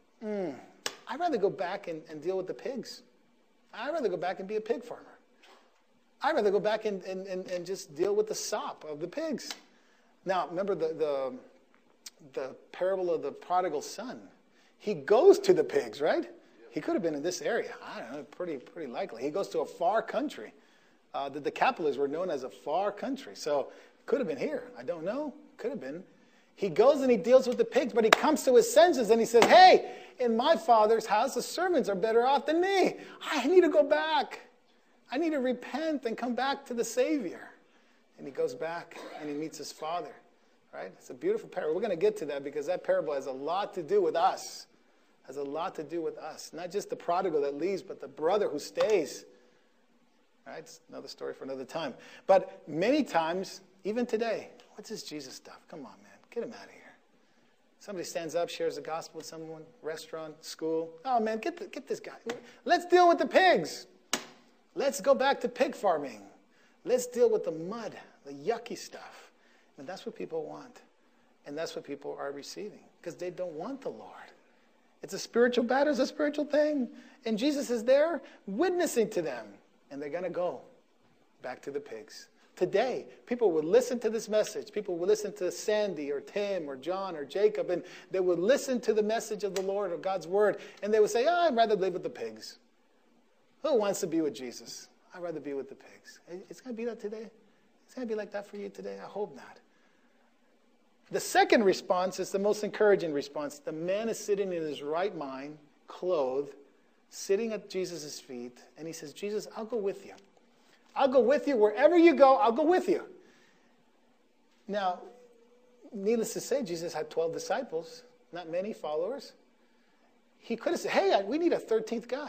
I'd rather go back and deal with the pigs. I'd rather go back and be a pig farmer. I'd rather go back and just deal with the sop of the pigs. Now, remember the parable of the prodigal son. He goes to the pigs, right? He could have been in this area. I don't know, pretty likely. He goes to a far country. The Decapolis were known as a far country. So could have been here. I don't know. Could have been. He goes and he deals with the pigs, but he comes to his senses and he says, hey, in my Father's house, the servants are better off than me. I need to go back. I need to repent and come back to the Savior. And he goes back and he meets his Father. Right? It's a beautiful parable. We're going to get to that because that parable has a lot to do with us. Has a lot to do with us. Not just the prodigal that leaves, but the brother who stays. Right? It's another story for another time. But many times, even today, what's this Jesus stuff? Come on, man. Get him out of here. Somebody stands up, shares the gospel with someone, restaurant, school. Oh, man, get this guy. Let's deal with the pigs. Let's go back to pig farming. Let's deal with the mud, the yucky stuff. And that's what people want. And that's what people are receiving because they don't want the Lord. It's a spiritual battle. It's a spiritual thing. And Jesus is there witnessing to them. And they're going to go back to the pigs. Today, people would listen to this message. People would listen to Sandy or Tim or John or Jacob. And they would listen to the message of the Lord or God's word. And they would say, I'd rather live with the pigs. Who wants to be with Jesus? I'd rather be with the pigs. It's going to be that today. It's going to be like that for you today. I hope not. The second response is the most encouraging response. The man is sitting in his right mind, clothed, sitting at Jesus' feet, and he says, Jesus, I'll go with you. I'll go with you. Wherever you go, I'll go with you. Now, needless to say, Jesus had 12 disciples, not many followers. He could have said, hey, we need a 13th guy.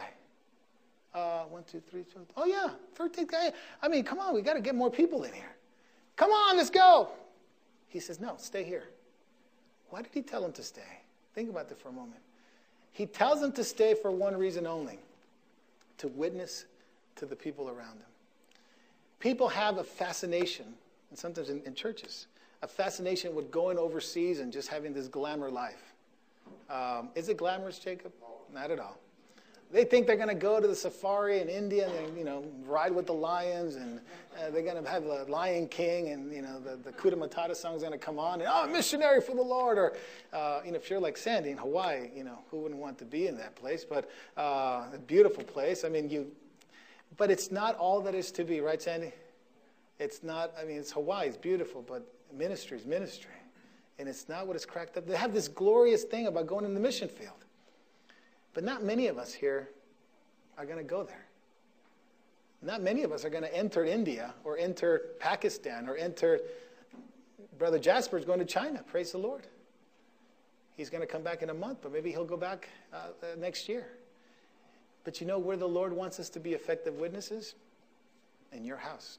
1, 2, 3, 4. Oh, yeah, 13th guy. I mean, come on, we got to get more people in here. Come on, let's go. He says, no, stay here. Why did he tell them to stay? Think about that for a moment. He tells them to stay for one reason only, to witness to the people around them. People have a fascination, and sometimes in churches, a fascination with going overseas and just having this glamour life. Is it glamorous, Jacob? Not at all. They think they're going to go to the safari in India and, ride with the lions, and they're going to have the Lion King, and, the Kuta Matata song is going to come on, and, missionary for the Lord. Or, if you're like Sandy in Hawaii, who wouldn't want to be in that place? But a beautiful place. I mean, but it's not all that is to be, right, Sandy? It's not, it's Hawaii, it's beautiful, but ministry is ministry. And it's not what it's cracked up. They have this glorious thing about going in the mission field. But not many of us here are going to go there. Not many of us are going to enter India or enter Pakistan or enter... Brother Jasper's going to China. Praise the Lord. He's going to come back in a month, but maybe he'll go back next year. But you know where the Lord wants us to be effective witnesses? In your house.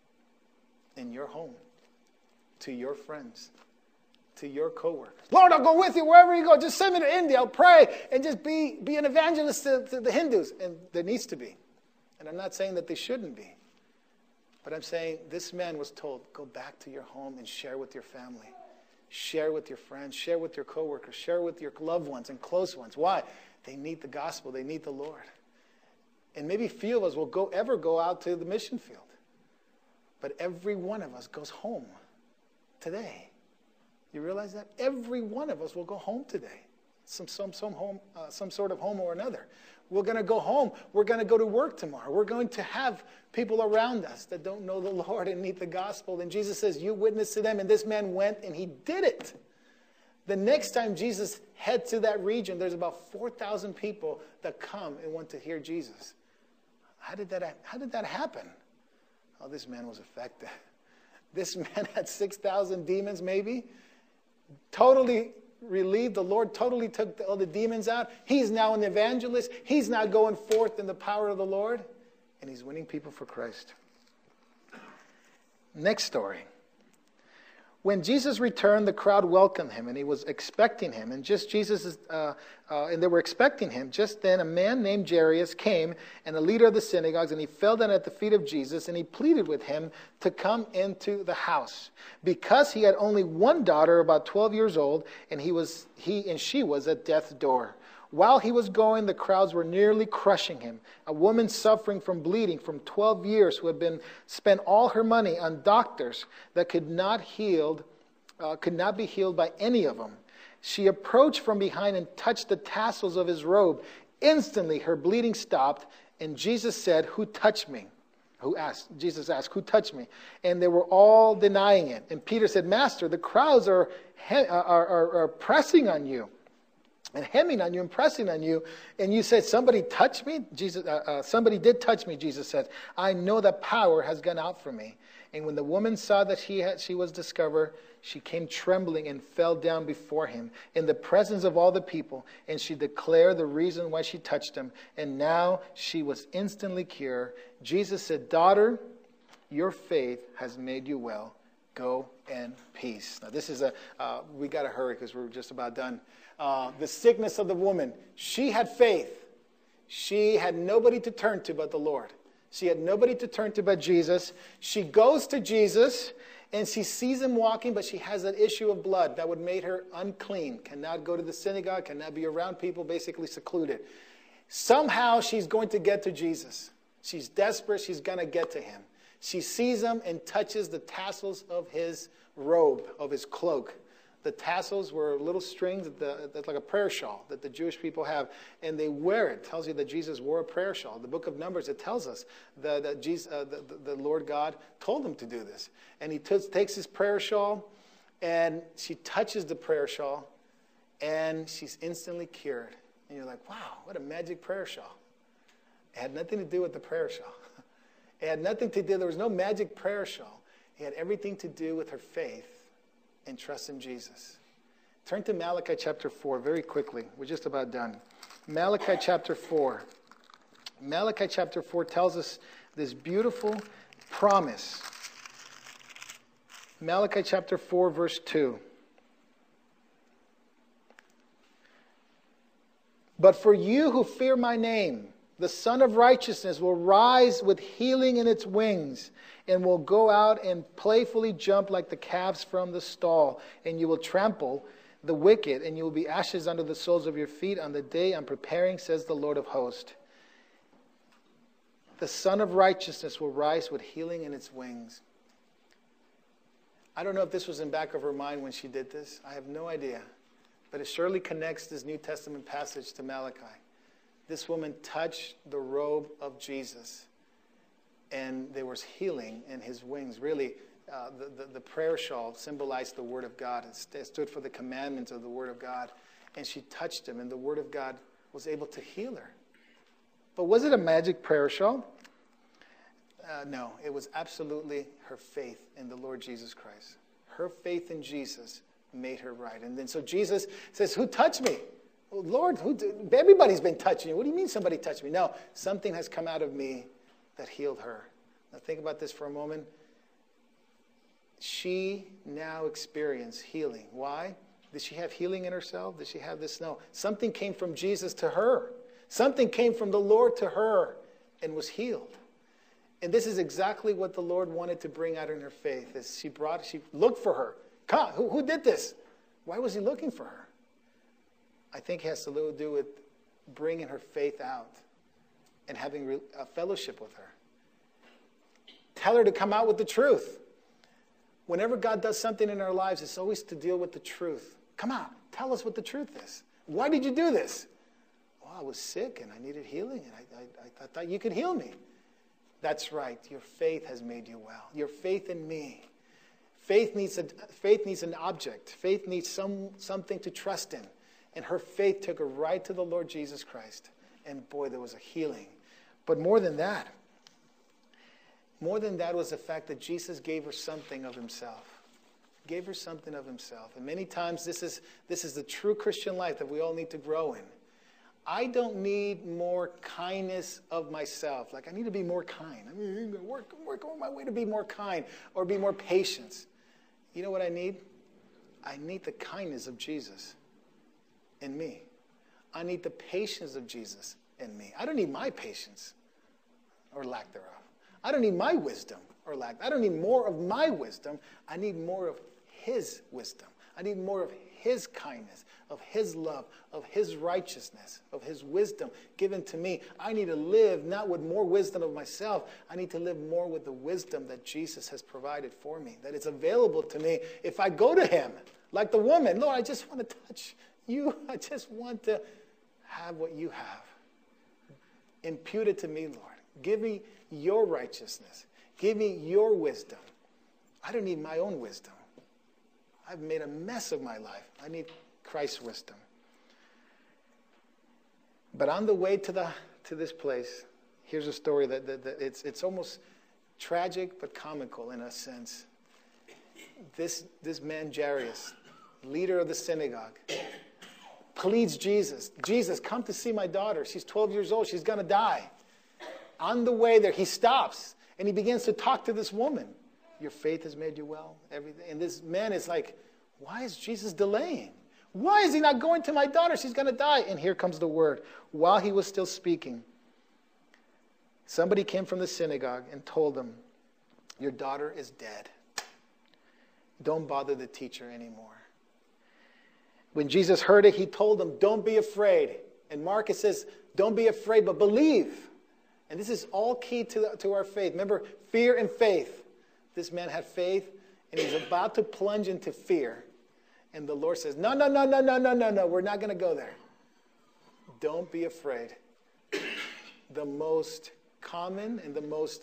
In your home. To your friends. To your coworkers. Lord, I'll go with you wherever you go. Just send me to India. I'll pray and just be an evangelist to the Hindus. And there needs to be. And I'm not saying that they shouldn't be. But I'm saying this man was told, go back to your home and share with your family. Share with your friends. Share with your coworkers. Share with your loved ones and close ones. Why? They need the gospel. They need the Lord. And maybe few of us will ever go out to the mission field. But every one of us goes home today. You realize that? Every one of us will go home today. Some sort of home or another. We're going to go home. We're going to go to work tomorrow. We're going to have people around us that don't know the Lord and need the gospel. And Jesus says, you witness to them. And this man went and he did it. The next time Jesus heads to that region, there's about 4,000 people that come and want to hear Jesus. How did that happen? Oh, this man was effective. This man had 6,000 demons maybe. Totally relieved. The Lord totally took all the demons out. He's now an evangelist. He's now going forth in the power of the Lord. And he's winning people for Christ. Next story. When Jesus returned, the crowd welcomed him, and he was expecting him. And and they were expecting him. Just then, a man named Jairus came, and the leader of the synagogues, and he fell down at the feet of Jesus, and he pleaded with him to come into the house, because he had only one daughter, about 12 years old, and she was at death's door. While he was going, the crowds were nearly crushing him. A woman suffering from bleeding from 12 years, who had spent all her money on doctors that could not be healed by any of them. She approached from behind and touched the tassels of his robe. Instantly, her bleeding stopped, and Jesus said, "Who touched me?" Jesus asked, "Who touched me?" And they were all denying it. And Peter said, "Master, the crowds are pressing on you, and hemming on you and pressing on you. And you said, somebody touched me?" Somebody did touch me, Jesus said. "I know that power has gone out from me." And when the woman saw that she was discovered, she came trembling and fell down before him in the presence of all the people. And she declared the reason why she touched him. And now she was instantly cured. Jesus said, "Daughter, your faith has made you well. Go in peace." Now this is we got to hurry because we're just about done. The sickness of the woman. She had faith. She had nobody to turn to but the Lord. She had nobody to turn to but Jesus. She goes to Jesus and she sees him walking, but she has an issue of blood that would make her unclean. Cannot go to the synagogue, cannot be around people, basically secluded. Somehow she's going to get to Jesus. She's desperate. She's going to get to him. She sees him and touches the tassels of his robe, of his cloak. The tassels were little strings, that's like a prayer shawl that the Jewish people have, and they wear it. It tells you that Jesus wore a prayer shawl. The book of Numbers, it tells us that Jesus, the Lord God told him to do this. And he takes his prayer shawl, and she touches the prayer shawl, and she's instantly cured. And you're like, wow, what a magic prayer shawl. It had nothing to do with the prayer shawl. It had nothing to do, there was no magic prayer shawl. It had everything to do with her faith and trust in Jesus. Turn to Malachi chapter 4 very quickly. We're just about done. Malachi chapter 4. Malachi chapter 4 tells us this beautiful promise. Malachi chapter 4, verse 2. But for you who fear my name, the Son of Righteousness will rise with healing in its wings and will go out and playfully jump like the calves from the stall. And you will trample the wicked, and you will be ashes under the soles of your feet on the day I'm preparing, says the Lord of hosts. The Son of Righteousness will rise with healing in its wings. I don't know if this was in the back of her mind when she did this. I have no idea. But it surely connects this New Testament passage to Malachi. This woman touched the robe of Jesus, and there was healing in his wings. Really, the prayer shawl symbolized the Word of God. It stood for the commandments of the Word of God. And she touched him, and the Word of God was able to heal her. But was it a magic prayer shawl? No, it was absolutely her faith in the Lord Jesus Christ. Her faith in Jesus made her right. And then so Jesus says, who touched me? Well, Lord, everybody's been touching you. What do you mean somebody touched me? No, something has come out of me that healed her. Now think about this for a moment. She now experienced healing. Why? Did she have healing in herself? Did she have this? No. Something came from Jesus to her. Something came from the Lord to her and was healed. And this is exactly what the Lord wanted to bring out in her faith. As she looked for her. God, who did this? Why was he looking for her? I think it has to do with bringing her faith out and having a fellowship with her. Tell her to come out with the truth. Whenever God does something in our lives, it's always to deal with the truth. Come out. Tell us what the truth is. Why did you do this? Oh, I was sick and I needed healing, and I thought you could heal me. That's right. Your faith has made you well. Your faith in me. Faith needs an object. Faith needs something to trust in. And her faith took her right to the Lord Jesus Christ. And boy, there was a healing. But more than that was the fact that Jesus gave her something of himself. Gave her something of himself. And many times this is the true Christian life that we all need to grow in. I don't need more kindness of myself. Like, I need to be more kind. I mean, work on my way to be more kind or be more patient. You know what I need? I need the kindness of Jesus in me. I need the patience of Jesus in me. I don't need my patience or lack thereof. I don't need my wisdom or lack. I don't need more of my wisdom. I need more of his wisdom. I need more of his kindness, of his love, of his righteousness, of his wisdom given to me. I need to live not with more wisdom of myself. I need to live more with the wisdom that Jesus has provided for me, that it's available to me if I go to him. Like the woman, Lord, I just want to touch you. I just want to have what you have. Impute it to me, Lord. Give me your righteousness. Give me your wisdom. I don't need my own wisdom. I've made a mess of my life. I need Christ's wisdom. But on the way to this place, here's a story that it's almost tragic but comical in a sense. This man Jairus, leader of the synagogue, pleads Jesus. Jesus, come to see my daughter. She's 12 years old. She's going to die. On the way there, he stops and he begins to talk to this woman. Your faith has made you well. Everything. And this man is like, why is Jesus delaying? Why is he not going to my daughter? She's going to die. And here comes the word. While he was still speaking, somebody came from the synagogue and told him, your daughter is dead. Don't bother the teacher anymore. When Jesus heard it, he told them, don't be afraid. And Mark, it says, don't be afraid, but believe. And this is all key to our faith. Remember, fear and faith. This man had faith, and he's about to plunge into fear. And the Lord says, no, we're not going to go there. Don't be afraid. The most common and the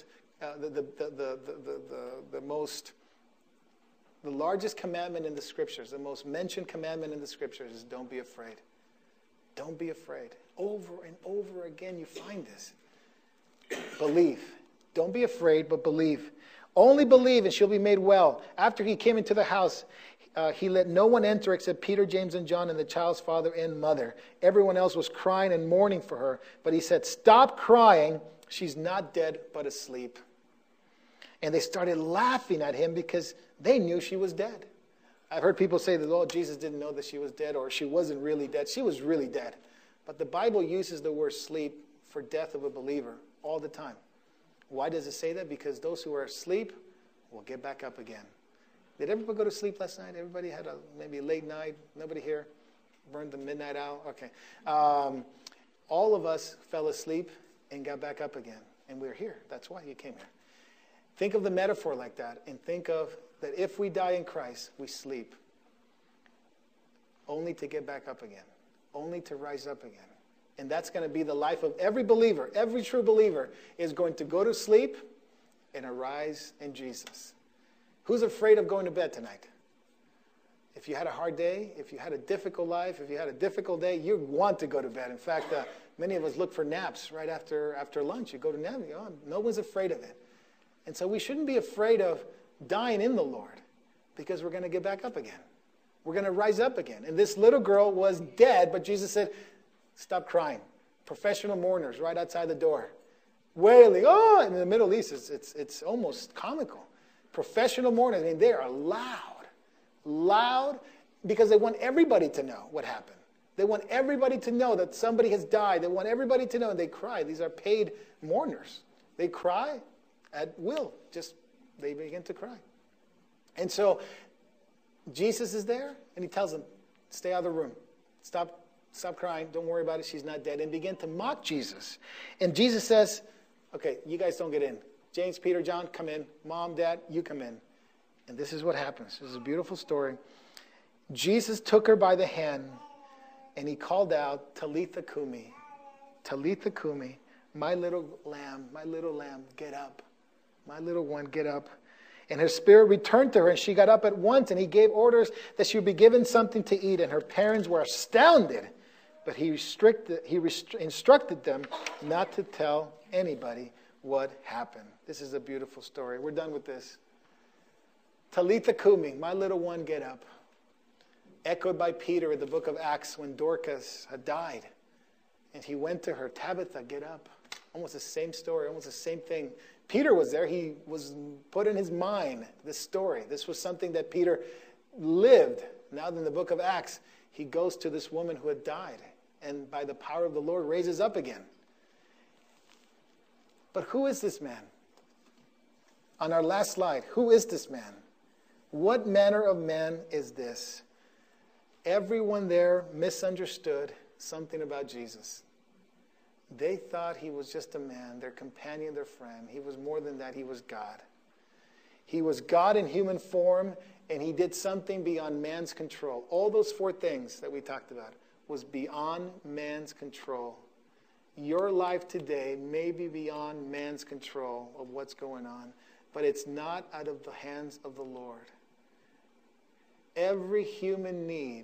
largest commandment in the Scriptures, the most mentioned commandment in the Scriptures is don't be afraid. Don't be afraid. Over and over again you find this. Believe. Don't be afraid, but believe. Only believe and she'll be made well. After he came into the house, he let no one enter except Peter, James, and John, and the child's father and mother. Everyone else was crying and mourning for her. But he said, stop crying. She's not dead, but asleep. And they started laughing at him because they knew she was dead. I've heard people say that, oh, Jesus didn't know that she was dead, or she wasn't really dead. She was really dead. But the Bible uses the word sleep for death of a believer all the time. Why does it say that? Because those who are asleep will get back up again. Did everybody go to sleep last night? Everybody had maybe a late night? Nobody here burned the midnight out? Okay. All of us fell asleep and got back up again. And we're here. That's why you came here. Think of the metaphor like that, and think of that if we die in Christ, we sleep. Only to get back up again. Only to rise up again. And that's going to be the life of every believer. Every true believer is going to go to sleep and arise in Jesus. Who's afraid of going to bed tonight? If you had a hard day, if you had a difficult life, if you had a difficult day, you want to go to bed. In fact, many of us look for naps right after lunch. You go to nap, no one's afraid of it. And so we shouldn't be afraid of dying in the Lord, because we're going to get back up again. We're going to rise up again. And this little girl was dead, but Jesus said, stop crying. Professional mourners right outside the door. Wailing, oh, in the Middle East, it's almost comical. Professional mourners, I mean, they are loud, because they want everybody to know what happened. They want everybody to know that somebody has died. They want everybody to know, and they cry. These are paid mourners. They cry at will. They begin to cry. And so Jesus is there, and he tells them, stay out of the room. Stop crying. Don't worry about it. She's not dead. And begin to mock Jesus. And Jesus says, okay, you guys don't get in. James, Peter, John, come in. Mom, Dad, you come in. And this is what happens. This is a beautiful story. Jesus took her by the hand, and he called out, Talitha Kumi. Talitha Kumi, my little lamb, get up. My little one, get up. And her spirit returned to her, and she got up at once, and he gave orders that she would be given something to eat. And her parents were astounded, but he instructed them not to tell anybody what happened. This is a beautiful story. We're done with this. Talitha Kumi, my little one, get up. Echoed by Peter in the book of Acts when Dorcas had died. And he went to her, Tabitha, get up. Almost the same story, almost the same thing. Peter was there. He was put in his mind this story. This was something that Peter lived. Now in the book of Acts, he goes to this woman who had died, and by the power of the Lord raises up again. But who is this man? On our last slide, who is this man? What manner of man is this? Everyone there misunderstood something about Jesus. They thought he was just a man, their companion, their friend. He was more than that. He was God. He was God in human form, and he did something beyond man's control. All those 4 things that we talked about was beyond man's control. Your life today may be beyond man's control of what's going on, but it's not out of the hands of the Lord. Every human need,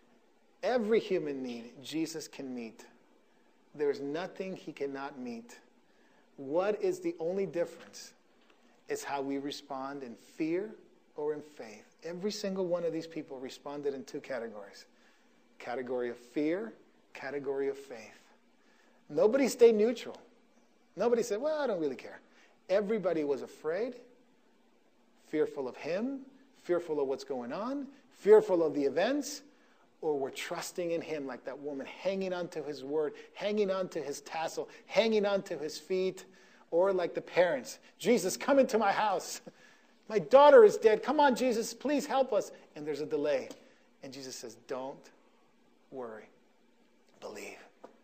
Jesus can meet. There's nothing he cannot meet. What is the only difference is how we respond in fear or in faith. Every single one of these people responded in 2 categories. Category of fear, category of faith. Nobody stayed neutral. Nobody said, well, I don't really care. Everybody was afraid, fearful of him, fearful of what's going on, fearful of the events, or we're trusting in him like that woman, hanging on to his word, hanging on to his tassel, hanging on to his feet, or like the parents, Jesus, come into my house. My daughter is dead. Come on, Jesus, please help us. And there's a delay. And Jesus says, don't worry. Believe.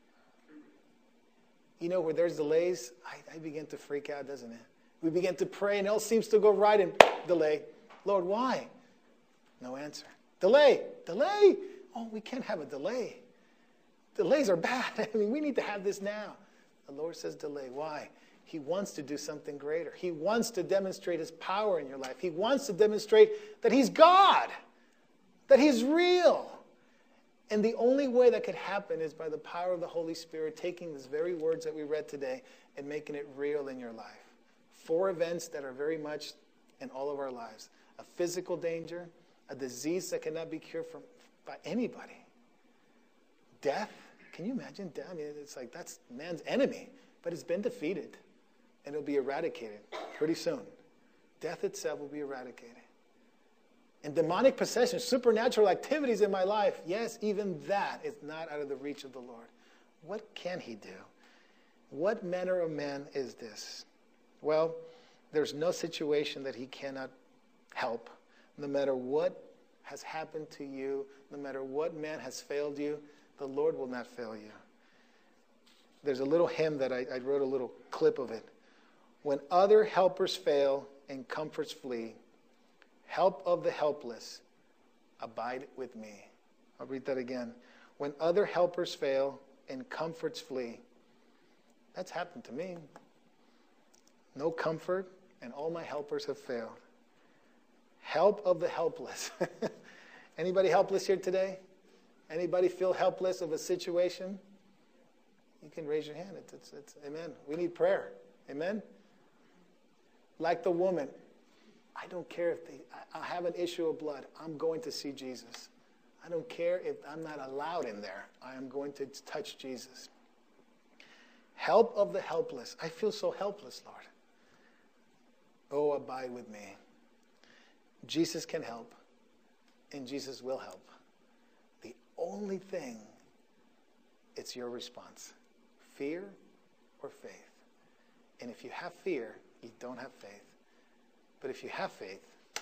You know, where there's delays, I begin to freak out, doesn't it? We begin to pray, and it all seems to go right, and delay. Lord, why? No answer. Delay. Oh, we can't have a delay. Delays are bad. I mean, we need to have this now. The Lord says delay. Why? He wants to do something greater. He wants to demonstrate his power in your life. He wants to demonstrate that he's God, that he's real. And the only way that could happen is by the power of the Holy Spirit taking these very words that we read today and making it real in your life. 4 events that are very much in all of our lives. A physical danger, a disease that cannot be cured by anybody. Death, can you imagine death? I mean, it's like that's man's enemy, but it's been defeated, and it'll be eradicated pretty soon. Death itself will be eradicated. And demonic possession, supernatural activities in my life, yes, even that is not out of the reach of the Lord. What can he do? What manner of man is this? Well, there's no situation that he cannot help. No matter what has happened to you, no matter what man has failed you, the Lord will not fail you. There's a little hymn that I wrote a little clip of it. When other helpers fail and comforts flee, help of the helpless, abide with me. I'll read that again. When other helpers fail and comforts flee. That's happened to me. No comfort, and all my helpers have failed. Help of the helpless. Anybody helpless here today? Anybody feel helpless of a situation? You can raise your hand. It's amen. We need prayer. Amen? Like the woman, I don't care if I have an issue of blood. I'm going to see Jesus. I don't care if I'm not allowed in there. I am going to touch Jesus. Help of the helpless. I feel so helpless, Lord. Oh, abide with me. Jesus can help, and Jesus will help. The only thing, it's your response. Fear or faith. And if you have fear, you don't have faith. But if you have faith,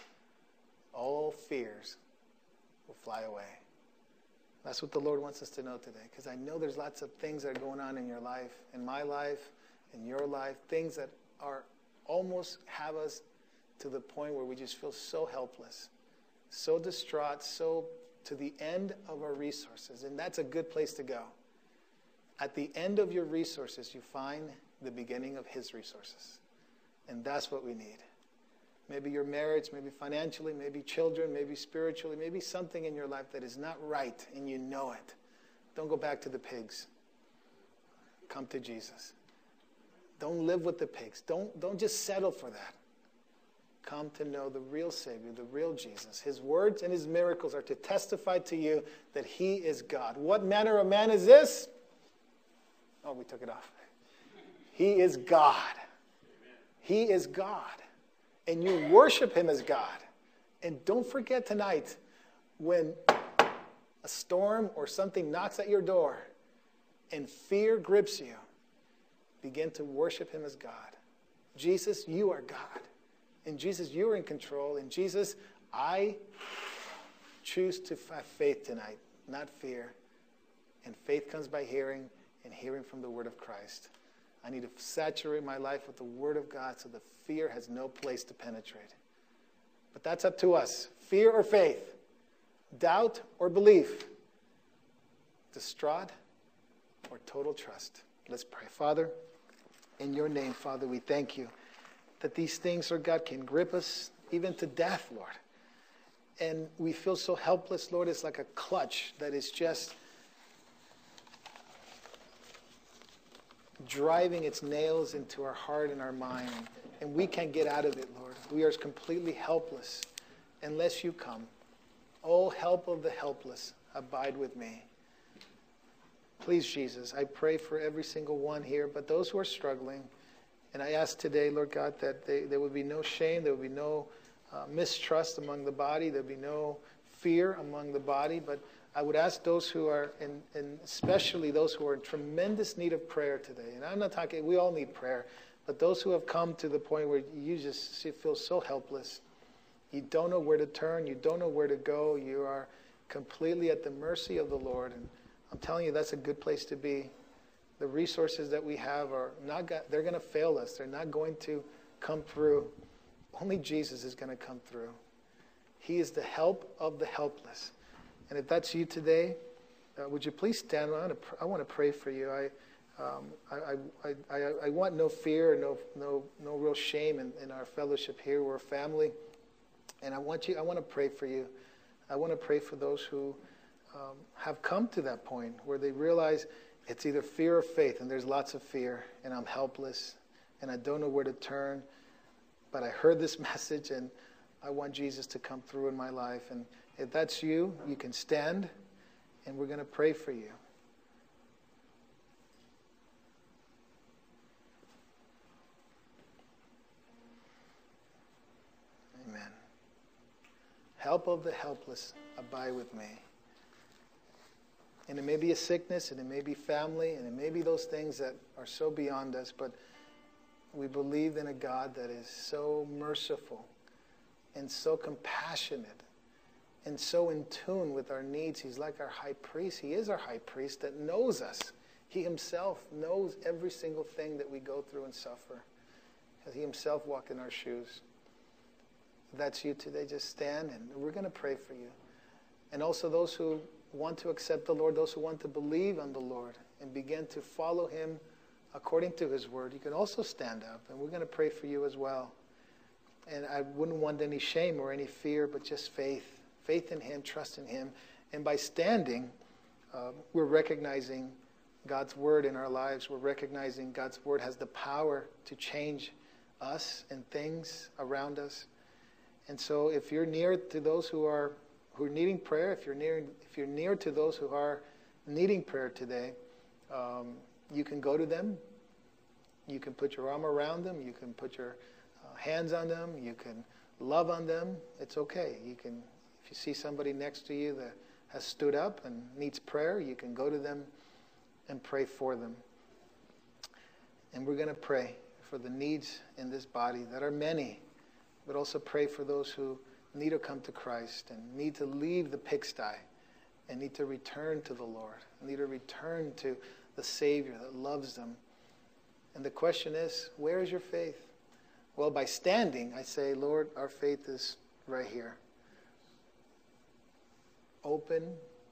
all fears will fly away. That's what the Lord wants us to know today. Because I know there's lots of things that are going on in your life, in my life, in your life. Things that are almost have us to the point where we just feel so helpless, so distraught, so to the end of our resources. And that's a good place to go. At the end of your resources, you find the beginning of his resources. And that's what we need. Maybe your marriage, maybe financially, maybe children, maybe spiritually, maybe something in your life that is not right and you know it. Don't go back to the pigs. Come to Jesus. Don't live with the pigs. Don't just settle for that. Come to know the real Savior, the real Jesus. His words and his miracles are to testify to you that he is God. What manner of man is this? Oh, we took it off. He is God. He is God. And you worship him as God. And don't forget tonight, when a storm or something knocks at your door and fear grips you, begin to worship him as God. Jesus, you are God. And Jesus, you are in control. And Jesus, I choose to have faith tonight, not fear. And faith comes by hearing, and hearing from the word of Christ. I need to saturate my life with the word of God so the fear has no place to penetrate. But that's up to us. Fear or faith? Doubt or belief? Distraught or total trust? Let's pray. Father, in your name, Father, we thank you that these things, Lord God, can grip us even to death, Lord. And we feel so helpless, Lord. It's like a clutch that is just driving its nails into our heart and our mind. And we can't get out of it, Lord. We are completely helpless unless you come. Oh, help of the helpless, abide with me. Please, Jesus, I pray for every single one here, but those who are struggling. And I ask today, Lord God, that there would be no shame, there would be no mistrust among the body, there would be no fear among the body, but I would ask those who are, and especially those who are in tremendous need of prayer today. And I'm not talking, we all need prayer, but those who have come to the point where you just feel so helpless. You don't know where to turn. You don't know where to go. You are completely at the mercy of the Lord. And I'm telling you, that's a good place to be. The resources that we have are not, they're going to fail us. They're not going to come through. Only Jesus is going to come through. He is the help of the helpless. And if that's you today, would you please stand? I want to pray for you. I want no fear, no real shame in our fellowship here. We're a family, and I want to pray for you. I want to pray for those who have come to that point where they realize it's either fear or faith, and there's lots of fear, and I'm helpless, and I don't know where to turn. but I heard this message and I want Jesus to come through in my life. And if that's you, you can stand and we're going to pray for you. Amen. Help of the helpless abide with me. And it may be a sickness, and it may be family, and it may be those things that are so beyond us, but we believe in a God that is so merciful and so compassionate and so in tune with our needs. He's like our high priest. He is our high priest that knows us. He himself knows every single thing that we go through and suffer, because he himself walked in our shoes. If that's you today, just stand and we're going to pray for you. And also those who want to accept the Lord, those who want to believe on the Lord and begin to follow him according to his word, you can also stand up and we're going to pray for you as well. And I wouldn't want any shame or any fear, but just faith. Faith in him, trust in him. And by standing, we're recognizing God's word in our lives. We're recognizing God's word has the power to change us and things around us. And so if you're near to those who are needing prayer, if you're near to those who are needing prayer today, you can go to them. You can put your arm around them. You can put your hands on them. You can love on them. It's okay. You can, if you see somebody next to you that has stood up and needs prayer, you can go to them and pray for them. And we're going to pray for the needs in this body that are many, but also pray for those who need to come to Christ and need to leave the pigsty and need to return to the Lord, need to return to the Savior that loves them. And the question is, where is your faith? Well, by standing, I say, Lord, our faith is right here. Open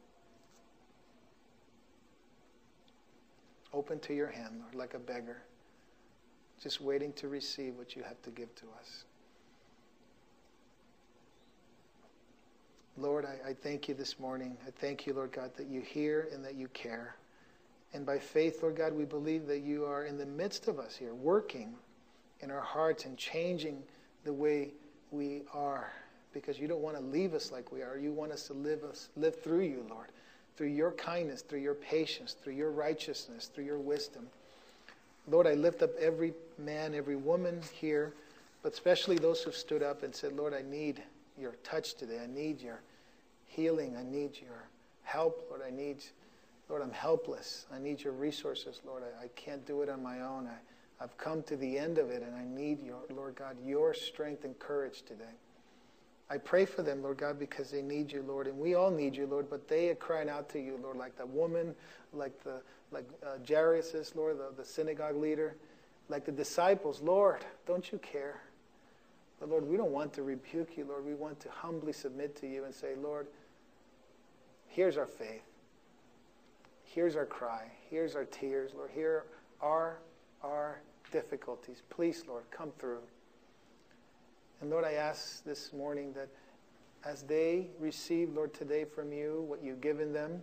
to your hand, Lord, like a beggar, just waiting to receive what you have to give to us. Lord, I thank you this morning. I thank you, Lord God, that you hear and that you care. And by faith, Lord God, we believe that you are in the midst of us here, working in our hearts and changing the way we are, because you don't want to leave us like we are. You want us to live through you, Lord, through your kindness, through your patience, through your righteousness, through your wisdom. Lord, I lift up every man, every woman here, but especially those who've stood up and said, Lord, I need your touch today. I need your healing. I need your help, Lord. Lord, I'm helpless. I need your resources, Lord. I can't do it on my own. I've come to the end of it, and I need your, Lord God, your strength and courage today. I pray for them, Lord God, because they need you, Lord, and we all need you, Lord, but they are crying out to you, Lord, like the woman, like Jairus, Lord, the synagogue leader, like the disciples. Lord, don't you care? But Lord, we don't want to rebuke you, Lord. We want to humbly submit to you and say, Lord, here's our faith. Here's our cry. Here's our tears, Lord. Here are our difficulties. Please, Lord, come through. And Lord, I ask this morning that as they receive, Lord, today from you, what you've given them,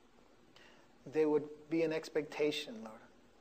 they would be an expectation, Lord,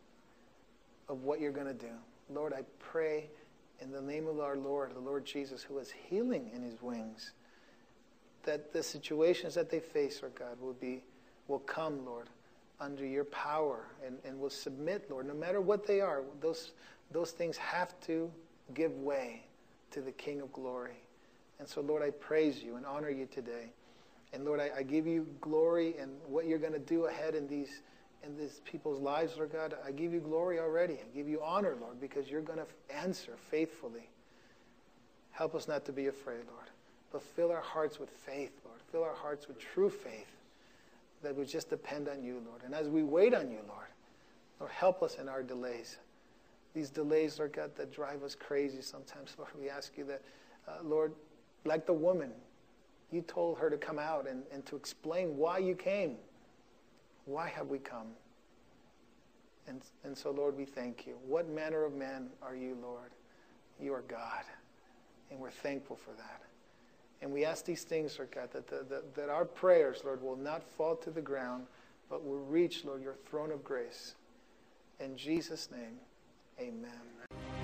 of what you're going to do. Lord, I pray in the name of our Lord, the Lord Jesus, who has healing in his wings, that the situations that they face, Lord God, will come, Lord, under your power and will submit, Lord, no matter what they are. Those things have to give way to the King of glory. And so, Lord, I praise you and honor you today. And Lord, I give you glory and what you're going to do ahead in these people's lives, Lord God. I give you glory already. I give you honor, Lord, because you're going to answer faithfully. Help us not to be afraid, Lord, but fill our hearts with faith, Lord. Fill our hearts with true faith that we just depend on you, Lord. And as we wait on you, Lord, help us in our delays. These delays, Lord God, that drive us crazy sometimes, Lord, we ask you that, Lord, like the woman, you told her to come out and to explain why you came. Why have we come? And so, Lord, we thank you. What manner of man are you, Lord? You are God, and we're thankful for that. And we ask these things, Lord God, that our prayers, Lord, will not fall to the ground, but will reach, Lord, your throne of grace. In Jesus' name, amen.